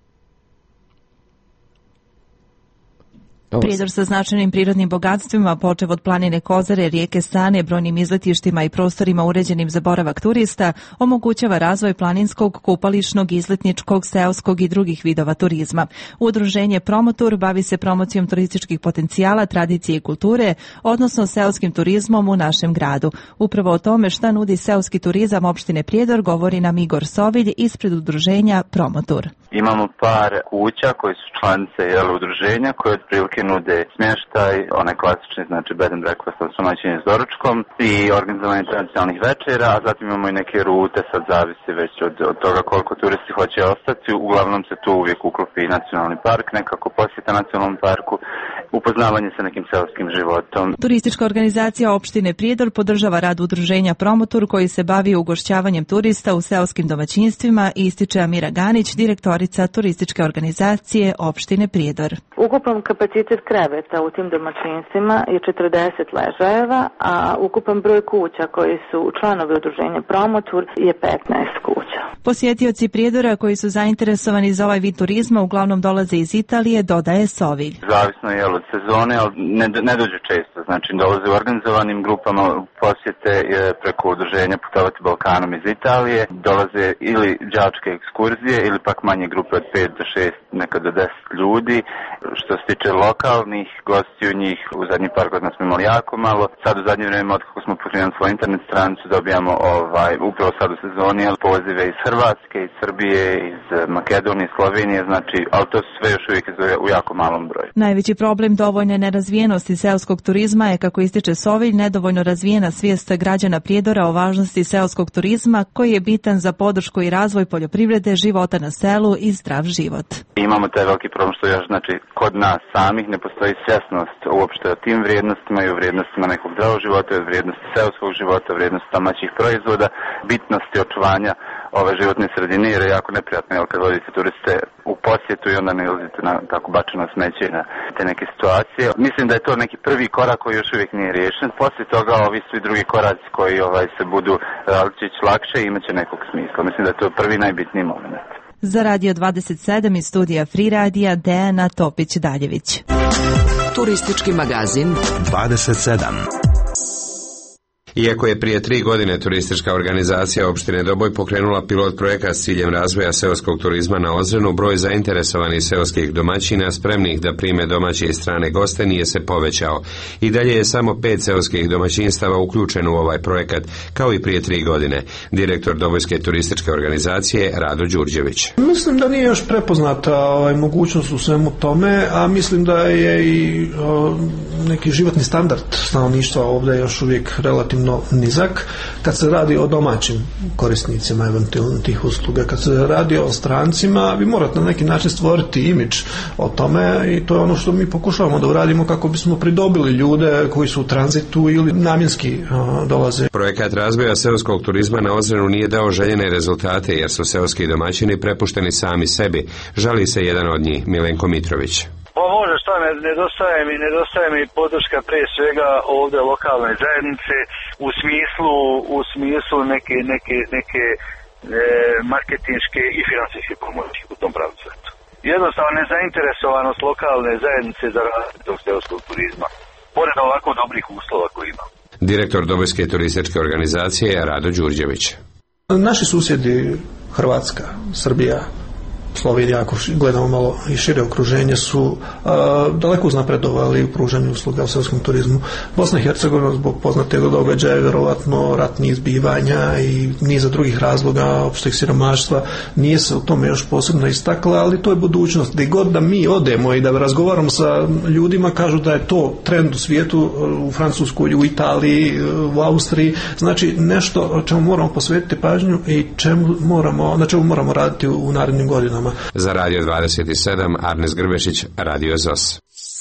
Prijedor sa značajnim prirodnim bogatstvima, počev od planine Kozare, rijeke Sane, brojnim izletištima i prostorima uređenim za boravak turista, omogućava razvoj planinskog, kupališnog, izletničkog, seoskog i drugih vidova turizma. Udruženje Promotur bavi se promocijom turističkih potencijala, tradicije i kulture, odnosno seoskim turizmom u našem gradu. Upravo o tome šta nudi seoski turizam opštine Prijedor govori nam Igor Sovilj ispred udruženja Promotur. Imamo par kuća koji su članice jel, udruženja koje otprilike nude smještaj, onaj klasični, znači bed and breakfast, odnosno noćenje s doručkom i organizovanje tradicionalnih večera, a zatim imamo i neke rute, sad zavisi već od, od toga koliko turisti hoće ostati. Uglavnom se tu uvijek uklopi i nacionalni park, nekako posjeta nacionalnom parku, upoznavanje sa nekim seoskim životom. Turistička organizacija opštine Prijedor podržava rad udruženja Promotur koji se bavi ugošćavanjem turista u seoskim domaćinstvima, ističe Amira Ganić, direktorica turističke organizacije opštine Prijedor. Ukupan kapacitet kreveta u tim domaćinstvima je četrdeset ležajeva, a ukupan broj kuća koji su članovi udruženja Promotur je petnaest kuća. Posjetioci Prijedora koji su zainteresovani za ovaj vid turizma uglavnom dolaze iz Italije, dodaje Sovilj. Zavisno je od sezone, ali ne, ne dođu često, znači dolaze u organizovanim grupama, posjete preko udruženja Putovati Balkanom iz Italije, dolaze ili đačke ekskurzije ili pak manje grupe od pet do šest, nekad do deset ljudi. Što se tiče lokalnih gostiju, njih u zadnjih par godina smo imali jako malo. Sad u zadnje vrijeme, od kako smo pokrenuli svoju internet stranicu, dobijamo ovaj, upravo sad u sezoni pozive iz Hrvatske, iz Srbije, iz Makedonije, Slovenije, znači, ali to sve još uvijek u jako malom broju. Najveći problem dovoljne nerazvijenosti seoskog turizma je, kako ističe Sovilj, nedovoljno razvijena svijest građana Prijedora o važnosti seoskog turizma koji je bitan za podršku i razvoj poljoprivrede, života na selu i zdrav život. Imamo taj veliki problem što još, znači, kod nas samih ne postoji svjesnost uopšte o tim vrijednostima i o vrijednostima nekog zdravog života, o vrijednosti seoskog života, o vrijednosti domaćih proizvoda, bitnosti očuvanja ove životne sredine, jer je jako neprijatno jel, kad vodite turiste u posjetu i onda ne ulazite na tako bačeno smeće na te neke situacije. Mislim da je to neki prvi korak koji još uvijek nije riješen. Poslije toga ovi svi drugi koraci koji ovaj, se budu različići lakše i imaće nekog smisla. Mislim da je to prvi najbitniji moment. Za Radio dvadeset sedam iz studija Free Radija Dejana Topić-Daljević. Turistički magazin dvadeset sedam. Iako je prije tri godine turistička organizacija opštine Doboj pokrenula pilot projekat s ciljem razvoja seoskog turizma na Ozrenu, broj zainteresovanih seoskih domaćina spremnih da prime domaće i strane goste nije se povećao. I dalje je samo pet seoskih domaćinstava uključeno u ovaj projekat, kao i prije tri godine. Direktor Dobojske turističke organizacije Rado Đurđević. Mislim da nije još prepoznata ovaj, mogućnost u svemu tome, a mislim da je i o, neki životni standard stanovništva ovdje još uvijek relativno nizak kad se radi o domaćim korisnicima eventualno tih usluga. Kad se radi o strancima, vi morate na neki način stvoriti imidž o tome i to je ono što mi pokušavamo da uradimo kako bismo pridobili ljude koji su u tranzitu ili namjenski o, dolaze. Projekat razvoja seoskog turizma na Ozrenu nije dao željene rezultate jer su seoski domaćini prepušteni sami sebi. Žali se jedan od njih, Milenko Mitrović. Pa može šta, ne, nedostaje mi, nedostaje mi podrška prije svega ovdje lokalne zajednice u smislu, u smislu neke, neke, neke e, marketinške i financijske pomoći u tom pravcu. Jednostavno nezainteresovanost lokalne zajednice za razvoj tog seoskog turizma, pored ovako dobrih uslova koji ima. Direktor Dobojske turističke organizacije Rado Đurđević. Naši susjedi, Hrvatska, Srbija, Slovenija, ako gledamo malo i šire okruženje, su a, daleko uznapredovali u pružanju usluga u seoskom turizmu. Bosna i Hercegovina zbog poznatih događaja, vjerovatno ratnih zbivanja i niza drugih razloga opšteg siromaštva nije se u tome još posebno istakla, ali to je budućnost. Gdje god da mi odemo i da razgovaramo sa ljudima, kažu da je to trend u svijetu, u Francuskoj, u Italiji, u Austriji, znači nešto čemu moramo posvetiti pažnju i čemu moramo, na čemu moramo raditi u narednim godinama. Za Radio dvadeset sedam, Arnes Grbešić, Radio Z O S.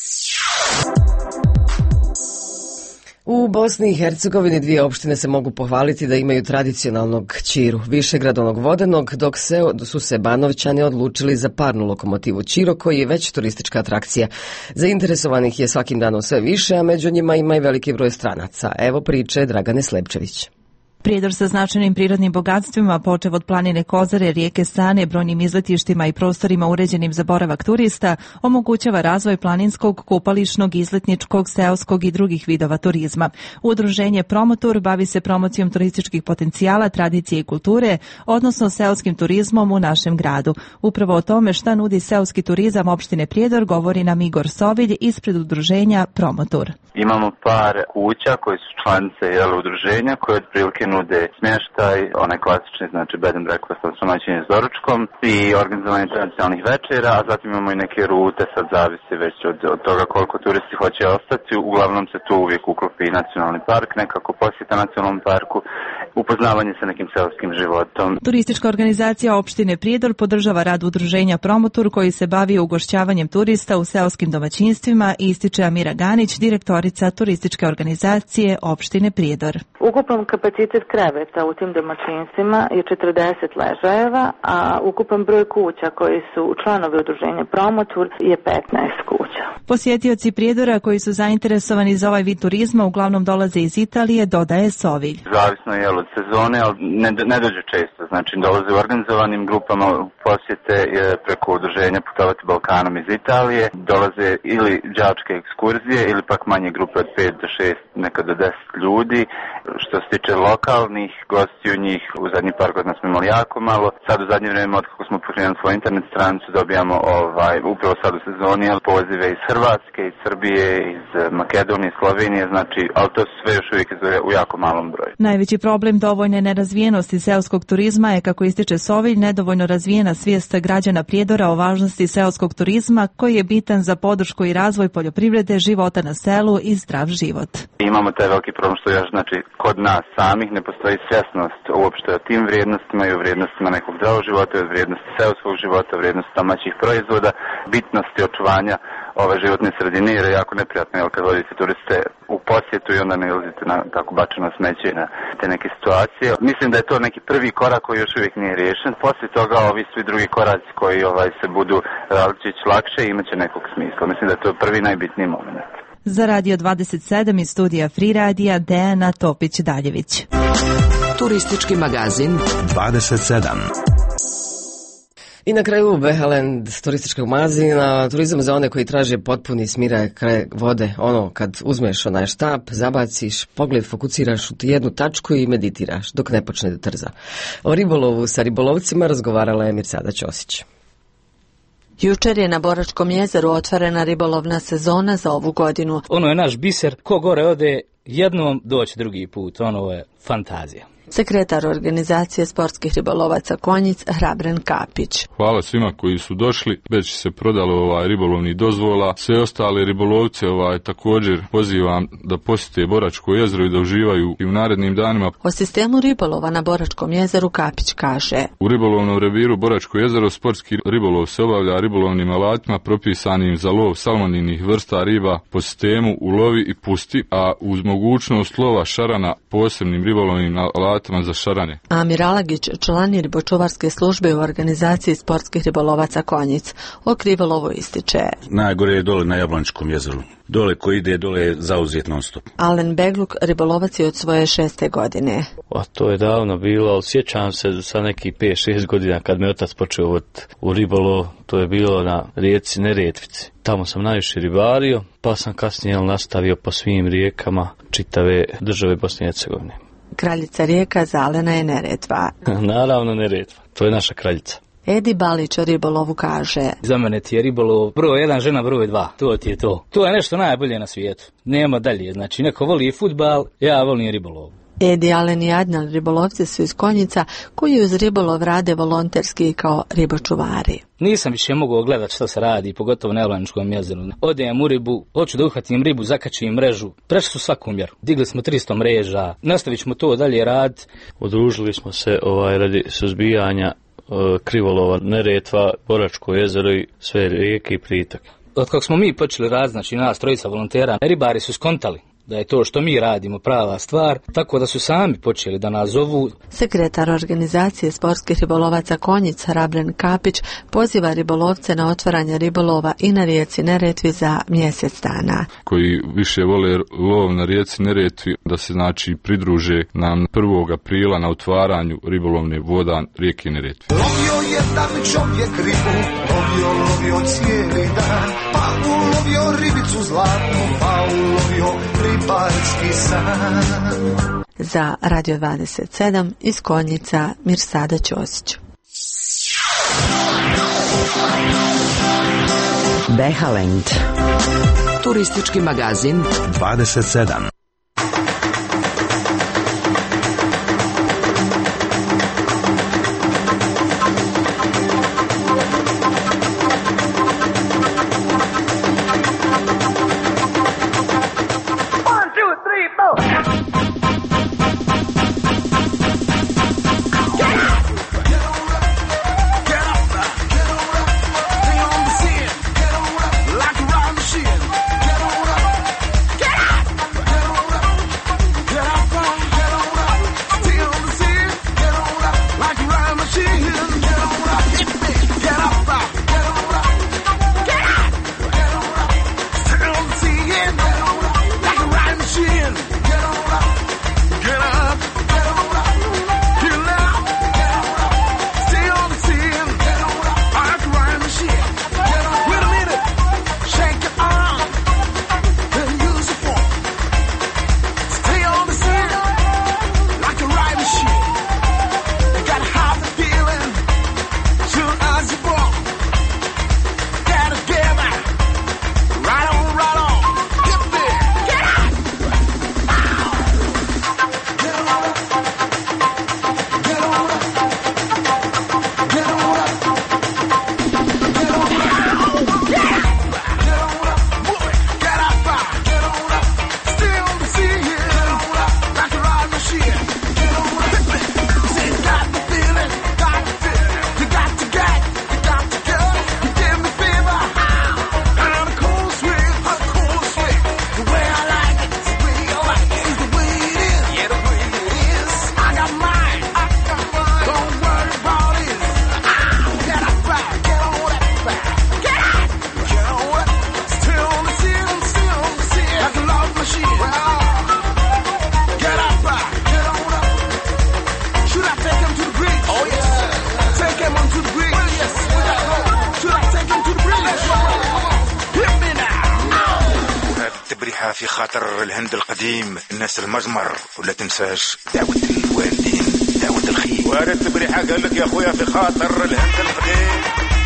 U Bosni i Hercegovini dvije opštine se mogu pohvaliti da imaju tradicionalnog Ćiru, Višegrad onog vodenog, dok se, su se Banovčani odlučili za parnu lokomotivu Ćiro, koji je već turistička atrakcija. Zainteresovanih je svakim danom sve više, a među njima ima i veliki broj stranaca. Evo priče Dragane Slepčević. Prijedor sa značajnim prirodnim bogatstvima, počev od planine Kozare, rijeke Sane, brojnim izletištima i prostorima uređenim za boravak turista, omogućava razvoj planinskog, kupališnog, izletničkog, seoskog i drugih vidova turizma. Udruženje Promotur bavi se promocijom turističkih potencijala, tradicije i kulture, odnosno seoskim turizmom u našem gradu. Upravo o tome šta nudi seoski turizam opštine Prijedor govori nam Igor Sovilj ispred udruženja Promotur. Imamo par kuća koji su članice jel, udruženja koje otprilike nude smještaj, onaj klasični, znači bed and breakfast, odnosno noćenje s doručkom i organizovanje tradicionalnih večera, a zatim imamo i neke rute, sad zavisi već od, od toga koliko turisti hoće ostati. Uglavnom se tu uvijek uklopi nacionalni park, nekako posjeta nacionalnom parku, upoznavanje sa nekim seoskim životom. Turistička organizacija opštine Prijedor podržava rad udruženja Promotur koji se bavi ugošćavanjem turista u seoskim domaćinstvima, ističe Amira Ganić, direktorica turističke organizacije opštine Prijedor. Ukupan kapacitet kreveta u tim domaćinstvima je četrdeset ležajeva, a ukupan broj kuća koji su članovi udruženja Promotur je petnaest kuća. Posjetioci Prijedora koji su zainteresovani za ovaj vid turizma uglavnom dolaze iz Italije, dodaje Sovilj. Zavisno je od sezone, ali ne, ne dođe često, znači dolaze u organizovanim grupama posjete preko udruženja Putovati Balkanom iz Italije, dolaze ili đačke ekskurzije ili pak manje grupe od pet do šest, nekad do deset ljudi. Što se tiče lokalnih gostiju, njih u zadnjih par godina smo imali jako malo. Sad u zadnje vrijeme, od kako smo pokrenuli svoju internet stranicu, dobijamo ovaj, upravo sad u sezoni pozive iz Hrvatske, iz Srbije, iz Makedonije, Slovenije, znači, ali to sve još uvijek u jako malom broju. Najveći problem dovoljne nerazvijenosti seoskog turizma je, kako ističe Sovilj, nedovoljno razvijena svijest građana Prijedora o važnosti seoskog turizma koji je bitan za podršku i razvoj poljoprivrede, života na selu i zdrav život. Imamo taj veliki problem što još, znači, kod nas samih ne postoji svjesnost uopšte o tim vrijednostima i o vrijednostima nekog zdravog života, o vrijednosti seoskog života, o vrijednosti domaćih proizvoda, bitnosti očuvanja ove životne sredine, jer je jako neprijatno jel, kad vodite turiste u posjetu i onda ne ilazite na tako bačeno smeće na te neke situacije. Mislim da je to neki prvi korak koji još uvijek nije riješen. Poslije toga ovi svi drugi koraci koji ovaj, se budu raditi lakše i imat će nekog smisla. Mislim da je to prvi najbitniji moment. Za Radio dvadeset sedam iz studija Free Radija Dejana Topić-Daljević. Turistički magazin dvadeset sedam. I na kraju Behaland turističkog magazina, turizam za one koji traže potpuni smiraj kraj vode, ono kad uzmeš onaj štap, zabaciš, pogled fokusiraš u jednu tačku i meditiraš dok ne počne da trza. O ribolovu sa ribolovcima razgovarala je Mirsada Ćosić. Jučer je na Boračkom jezeru otvorena ribolovna sezona za ovu godinu. Ono je naš biser, ko gore ode jednom doći drugi put, ono je fantazija. Sekretar organizacije sportskih ribolovaca Konjic, Hrabren Kapić. Hvala svima koji su došli, već se prodalo ovaj ribolovni dozvola. Sve ostale ribolovce ovaj također pozivam da posjete Boračko jezero i da uživaju i u narednim danima. O sistemu ribolova na Boračkom jezeru Kapić kaže: U ribolovnom reviru Boračko jezero sportski ribolov se obavlja ribolovnim alatima propisanim za lov salmoninih vrsta riba po sistemu ulovi i pusti, a uz mogućnost lova šarana posebnim ribolovnim alatima za šaranje. Amir Alagić, član ribočuvarske službe u organizaciji sportskih ribolovaca Konjic, o ribolovu ističe: Najgore je dole na Jablaničkom jezeru. Dole ko ide, dole je zauzet non stop. Alen Begluk, ribolovac je od svoje šeste godine. A to je davno bilo, ali sjećam se sa nekih pet šest godina kad me otac počeo od, u ribolov, to je bilo na rijeci Neretvici. Tamo sam najviše ribario, pa sam kasnije nastavio po svim rijekama čitave države Bosne i Hercegovine. Kraljica rijeka zalena je Neretva. Naravno Neretva, to je naša kraljica. Edi Balić o ribolovu kaže: Za mene ti je ribolov broj jedan, žena broj dva. To ti je to. To je nešto najbolje na svijetu. Nema dalje. Znači, neko voli fudbal, ja volim ribolov. Edi, Alen i Adnan ribolovci su iz Konjica koji uz ribolov rade volonterski kao ribočuvari. Nisam više mogao gledat što se radi, pogotovo na Jablaničkom jezeru. Odem u ribu, hoću da uhvatim ribu, zakačim mrežu. Prešli su svaku mjeru. Digli smo tristo mreža, nastavit ćemo to dalje rad. Udružili smo se ovaj radi suzbijanja krivolova, Neretva, Boračko jezero i sve rijeke i pritoke. Od kako smo mi počeli rad, znači nas trojica volontera, ribari su skontali da je to što mi radimo prava stvar, tako da su sami počeli da nas zovu. Sekretar organizacije sportskih ribolovaca Konjic, Hrabren Kapić, poziva ribolovce na otvaranje ribolova i na rijeci Neretvi za mjesec dana. Koji više vole lov na rijeci Neretvi da se znači pridruže nam prvog aprila na otvaranju ribolovne voda rijeke Neretvi. Lovio jedan čovjek ribu, lovio, lovio cijeli dan, pa ulovio ribicu zlatnu, pa ulovio ribarski san. Za Radio dvadeset sedam iz Konjica, Mirsada Ćosić. Behaland. Turistički magazin dvadeset sedam. تبريحة في خاطر الهند القديم الناس المجمر ولا تنساش دعوة الوالدين دعوة الخير. وارد تبريحة قال لك يا أخويا في خاطر الهند القديم.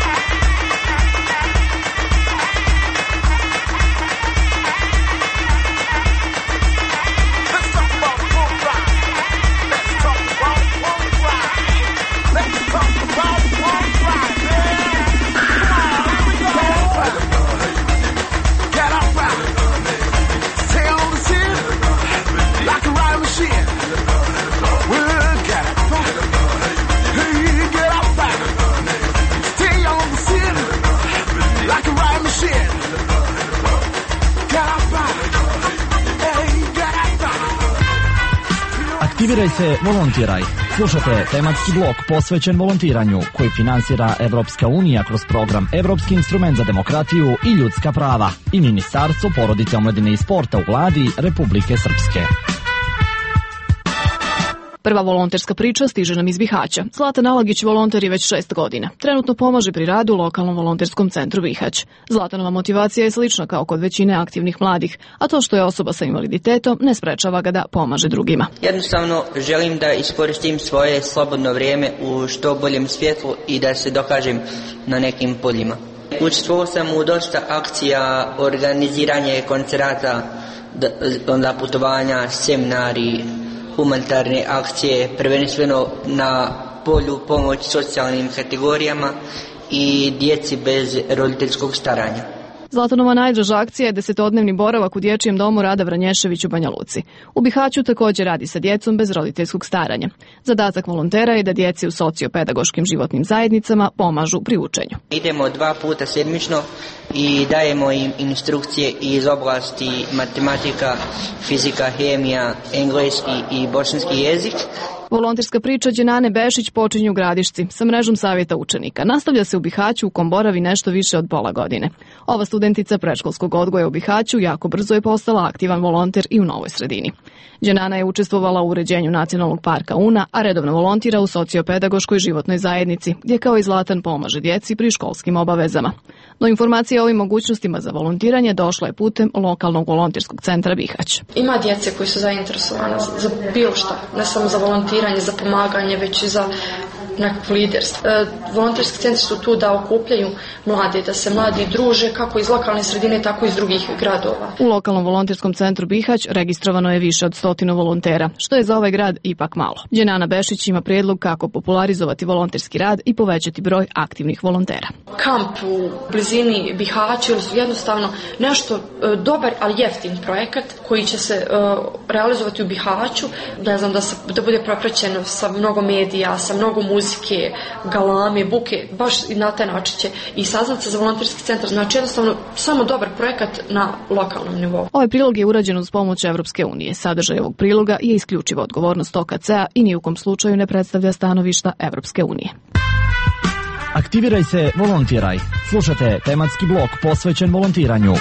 Aktiviraj se, volontiraj. Slušajte tematski blok posvećen volontiranju koji finansira Evropska unija kroz program Evropski instrument za demokratiju i ljudska prava i Ministarstvo porodice, omladine i sporta u vladi Republike Srpske. Prva volonterska priča stiže nam iz Bihaća. Zlatan Alagić volonter je već šest godina. Trenutno pomaže pri radu u lokalnom volonterskom centru Bihać. Zlatanova motivacija je slična kao kod većine aktivnih mladih, a to što je osoba sa invaliditetom ne sprečava ga da pomaže drugima. Jednostavno želim da iskoristim svoje slobodno vrijeme u što boljem svjetlu i da se dokažem na nekim poljima. Učestvovao sam u dosta akcija, organiziranje koncerata, onda putovanja, seminari, humanitarne akcije, prvenstveno na polju pomoć socijalnim kategorijama i djeci bez roditeljskog staranja. Zlatanova najdraža akcija je desetodnevni boravak u dječjem domu Rada Vranješević u Banja Luci. U Bihaću također radi sa djecom bez roditeljskog staranja. Zadatak volontera je da djeci u sociopedagoškim životnim zajednicama pomažu pri učenju. Idemo dva puta sedmično i dajemo im instrukcije iz oblasti matematika, fizika, hemija, engleski i bosanski jezik. Volonterska priča Đenane Bešić počinje u Gradišci sa mrežom savjeta učenika. Nastavlja se u Bihaću u kom boravi nešto više od pola godine. Ova studentica predškolskog odgoja u Bihaću jako brzo je postala aktivan volonter i u novoj sredini. Đenana je učestvovala u uređenju Nacionalnog parka Una, a redovno volontira u sociopedagoškoj životnoj zajednici, gdje kao i Zlatan pomaže djeci pri školskim obavezama. No informacija o ovim mogućnostima za volontiranje došla je putem lokalnog volonterskog centra Bihać. Ima djece koji su zainteresovane za bilo što, ne samo za volontiranje, za pomaganje, već i za nekakvo liderstvo. E, volonterski centri su tu da okupljaju mlade, da se mladi druže kako iz lokalne sredine, tako i iz drugih gradova. U lokalnom volonterskom centru Bihać registrovano je više od stotinu volontera, što je za ovaj grad ipak malo. Đenana Bešić ima prijedlog kako popularizovati volonterski rad i povećati broj aktivnih volontera. Kamp u blizini Bihaća je jednostavno nešto e, dobar, ali jeftin projekat koji će se e, realizovati u Bihaću, ne znam, da, se, da bude propraćeno sa mnogo medija, sa mnogo muzike, galame, buke, baš na taj način će i saznat se za volonterski centar. Znači jednostavno samo dobar projekat na lokalnom nivou. Ovaj prilog je urađen uz pomoć Evropske unije. Sadržaj ovog priloga je isključiva odgovornost O K C-a i ni u kom slučaju ne predstavlja stanovišta Evropske unije. Aktiviraj se, volontiraj. Slušajte tematski blok posvećen volontiranju.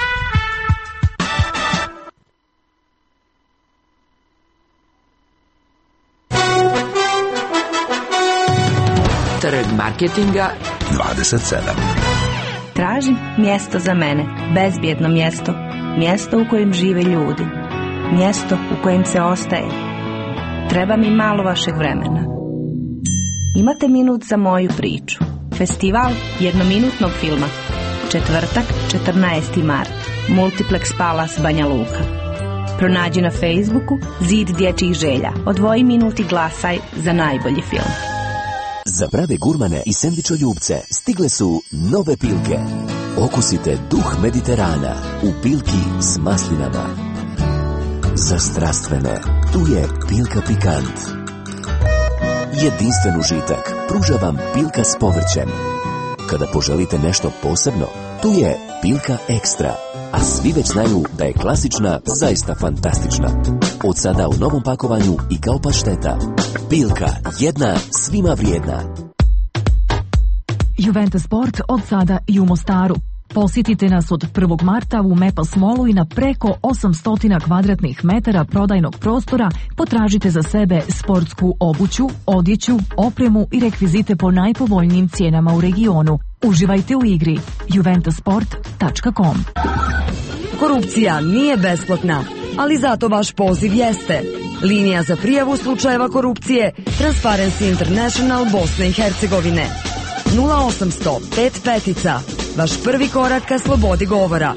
Trg marketinga dvadeset sedam. Tražim mjesto za mene, bezbjedno mjesto, mjesto u kojem žive ljudi, mjesto u kojem se ostaje. Treba mi malo vašeg vremena. Imate minut za moju priču. Festival jednominutnog filma. Četvrtak, četrnaesti mart. Multiplex Palace Banja Luka. Pronađi na Facebooku Zid dječjih želja. Odvoji minut i glasaj za najbolji film. Za prave gurmane i sendvičoljubce stigle su nove Pilke. Okusite duh Mediterana u Pilki s maslinama. Za strastvene, tu je Pilka Pikant. Jedinstven užitak pruža vam Pilka s povrćem. Kada poželite nešto posebno, tu je Pilka Ekstra. A svi već znaju da je klasična zaista fantastična. Od sada u novom pakovanju i kao pašteta. Pilka, jedna, svima vrijedna. Juventus Sport od sada i u Mostaru. Posjetite nas od prvog marta u Mepas Mallu i na preko osamsto kvadratnih metara prodajnog prostora potražite za sebe sportsku obuću, odjeću, opremu i rekvizite po najpovoljnijim cijenama u regionu. Uživajte u igri. juventus sport tačka com. Korupcija nije besplatna, ali zato vaš poziv jeste. Linija za prijavu slučajeva korupcije Transparency International Bosne i Hercegovine. nula osamsto pet petica. Vaš prvi korak ka slobodi govora.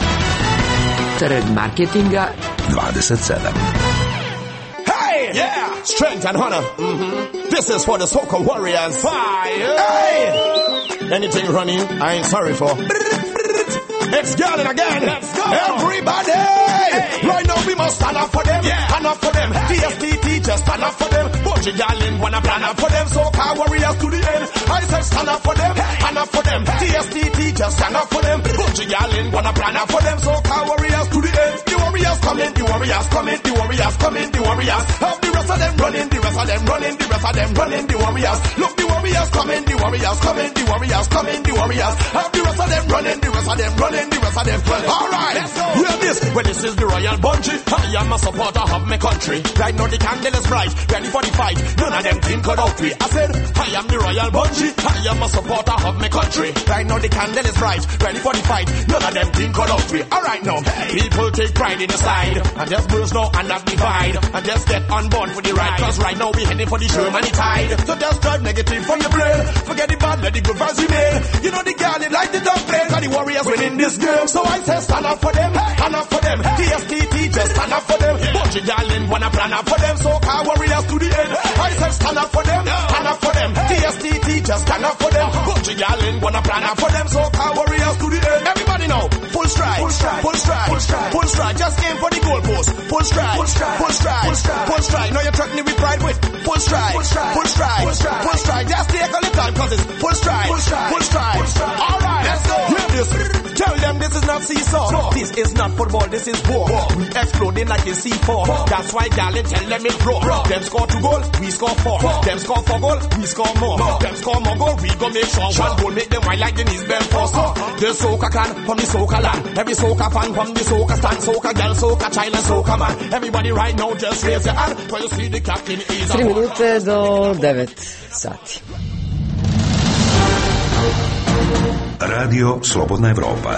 Trend marketinga dvadeset sedam. Hey! Yeah! Strength and honor. Mm-hmm. This is for the so-called warriors. Fire! Hey! Anything running, I ain't sorry for. Ex-girling again. Let's go. Everybody. Hey. Right now we must stand up for them. Yeah. Stand up for them. Hey. T S T teachers stand up for them. Bunch of darling wanna plan up for them. So-called warriors to the end. I said stand up for them. Hey. Stand up for them. T S T teachers stand up for them. Bunch of darling wanna plan up for them. So-called warriors to the end. The warriors coming. The warriors coming. The warriors coming. The warriors. Have the rest of them running. The rest of them running. The rest of them running. The warriors. Look, the warriors coming. The warriors coming. The warriors coming. The warriors. Have the rest of them running. The rest of them running. The rest of them running. All right. Let's go. Hear this. Well, this is the royal bungee. I am a supporter of my country. Right now the candle is bright. Ready for the fight. None of them think about me. I said, I am the royal bungee. I am a supporter of my country. Right now the candle is bright. Ready for the fight. None of them think about me. All right now. Hey. People take pride in the side. And just burst now and not divide. And just get on board with the ride. Cause right now we heading for the Germany tide. So just drive negative from your brain. Forget the bad, let the good vibes remain. You know the girl, they like the dog play. Cause the warriors winning this game. So I say stand up for them. Stand up for them. T S T teachers stand up for them. Bunch of darling wanna plan up for them. So call warriors to the end. I say stand up for them. Stand up for them. T S T teachers stand up for them. Bunch of darling wanna plan up for them. So call warriors to the end. Everybody know. Full stride. Full stride. Full stride. Full stride. Full stride. Just aim for the goalpost. Full stride. Full stride. Full stride. Full stride. Full stride. Now you're threatening with pride with full stride. Full stride. Full stride. Full stride. Full stride. Just take a little time cause it's full stride. Full stride. Full stride. Full stride. All right. Let's go. Hear this. Tell them this is not seesaw. No. This is not football. This is war. war. We exploding like a C four. War. That's why darling tell them it's raw. raw. Them score two goal, we score four. four. Them score four goal, we score more. more. Them score more goal, we go make sure. sure. One goal make them white like the knees bend for. So the soca can from the soca land. Every soca fan from the soca stand. Soca girl, soca child and soca man. Everybody right now just raise your hand when you see the captain is Tri minute do devet sati. Radio Slobodna Evropa.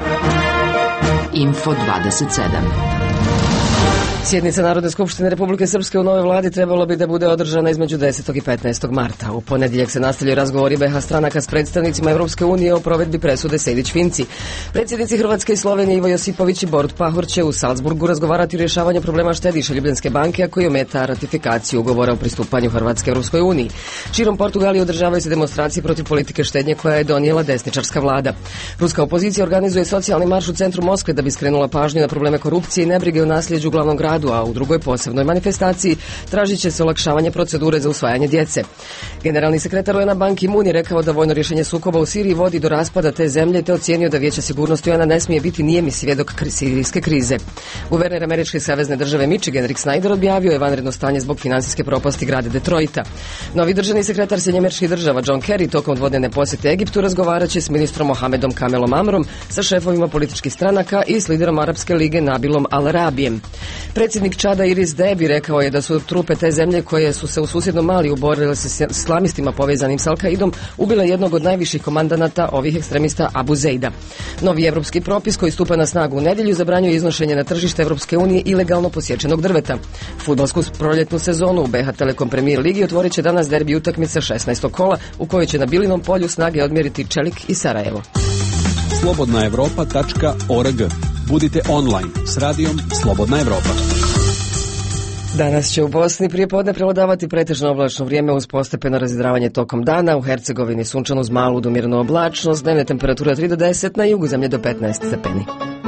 Info dvadeset sedam. Sjednica Narodne skupštine Republike Srpske u novoj vladi trebalo bi da bude održana između desetog i petnaestog marta. U ponedjeljak se nastavljaju razgovori B H stranaka s predstavnicima Evropske unije o provedbi presude Sejdić-Finci. Predsjednici Hrvatske i Slovenije Ivo Josipović i Borut Pahor će u Salzburgu razgovarati o rješavanju problema štediša Ljubljanske banke, a koji ometa ratifikaciju ugovora o pristupanju Hrvatske Evropskoj uniji. Širom Portugalije održavaju se demonstracije protiv politike štednje koja je donijela desničarska vlada. Ruska opozicija organizuje socijalni marš u centru Moskve da bi skrenula pažnju na probleme korupcije i nebrige o nasljeđu glavnog gradu, a u drugoj posebnoj manifestaciji tražit će se olakšavanje procedure za usvajanje djece. Generalni sekretar U N-a Ban Ki-moon je rekao da vojno rješenje sukoba u Siriji vodi do raspada te zemlje, te ocijenio da Vijeće sigurnosti U N-a ne smije biti nijemi svjedok sirijske krize. Guverner američke savezne države Michigan Rick Snyder objavio je vanredno stanje zbog finansijske propasti grada Detroita. Novi državni sekretar Sjedinjenih Američkih Država John Kerry tokom dvodnevne posjete Egiptu razgovarat će s ministrom Mohamedom Kamelom Amrom, sa šefovima političkih stranaka i s liderom Arapske lige Nabilom Al-Arabijem. Predsjednik Čada Iris Deby rekao je da su trupe te zemlje koje su se u susjednom Maliju borile se s islamistima povezanim s Al-Qaidom ubile jednog od najviših komandanata ovih ekstremista Abu Zeida. Novi evropski propis koji stupa na snagu u nedjelju zabranjuje iznošenje na tržište Evropske unije ilegalno posječenog drveta. Fudbalsku proljetnu sezonu u B H Telekom Premier Ligi otvorit će danas derbi utakmica šesnaestog kola u kojoj će na Bilinom polju snage odmjeriti Čelik i Sarajevo. slobodna evropa tačka org. Budite online s radijom Slobodna Evropa. Danas će u Bosni prije podne prevladavati pretežno oblačno vrijeme uz postepeno razhidravanje tokom dana. U Hercegovini sunčano uz malu do mirnu oblačnost, dnevne temperature tri do deset, na jugu zemlje do petnaest stepeni.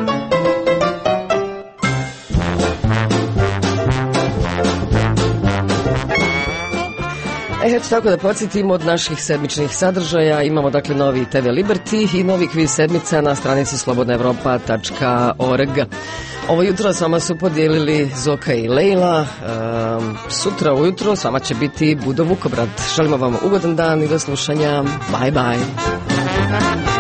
E, eto tako da podsjetimo od naših sedmičnih sadržaja. Imamo dakle novi T V Liberty i novi kviz sedmica na stranici slobodna evropa tačka org. Ovo jutro s vama su podijelili Zoka i Lejla. Um, sutra ujutro s vama će biti Budo Vukobrat. Želimo vam ugodan dan i do slušanja. Bye bye.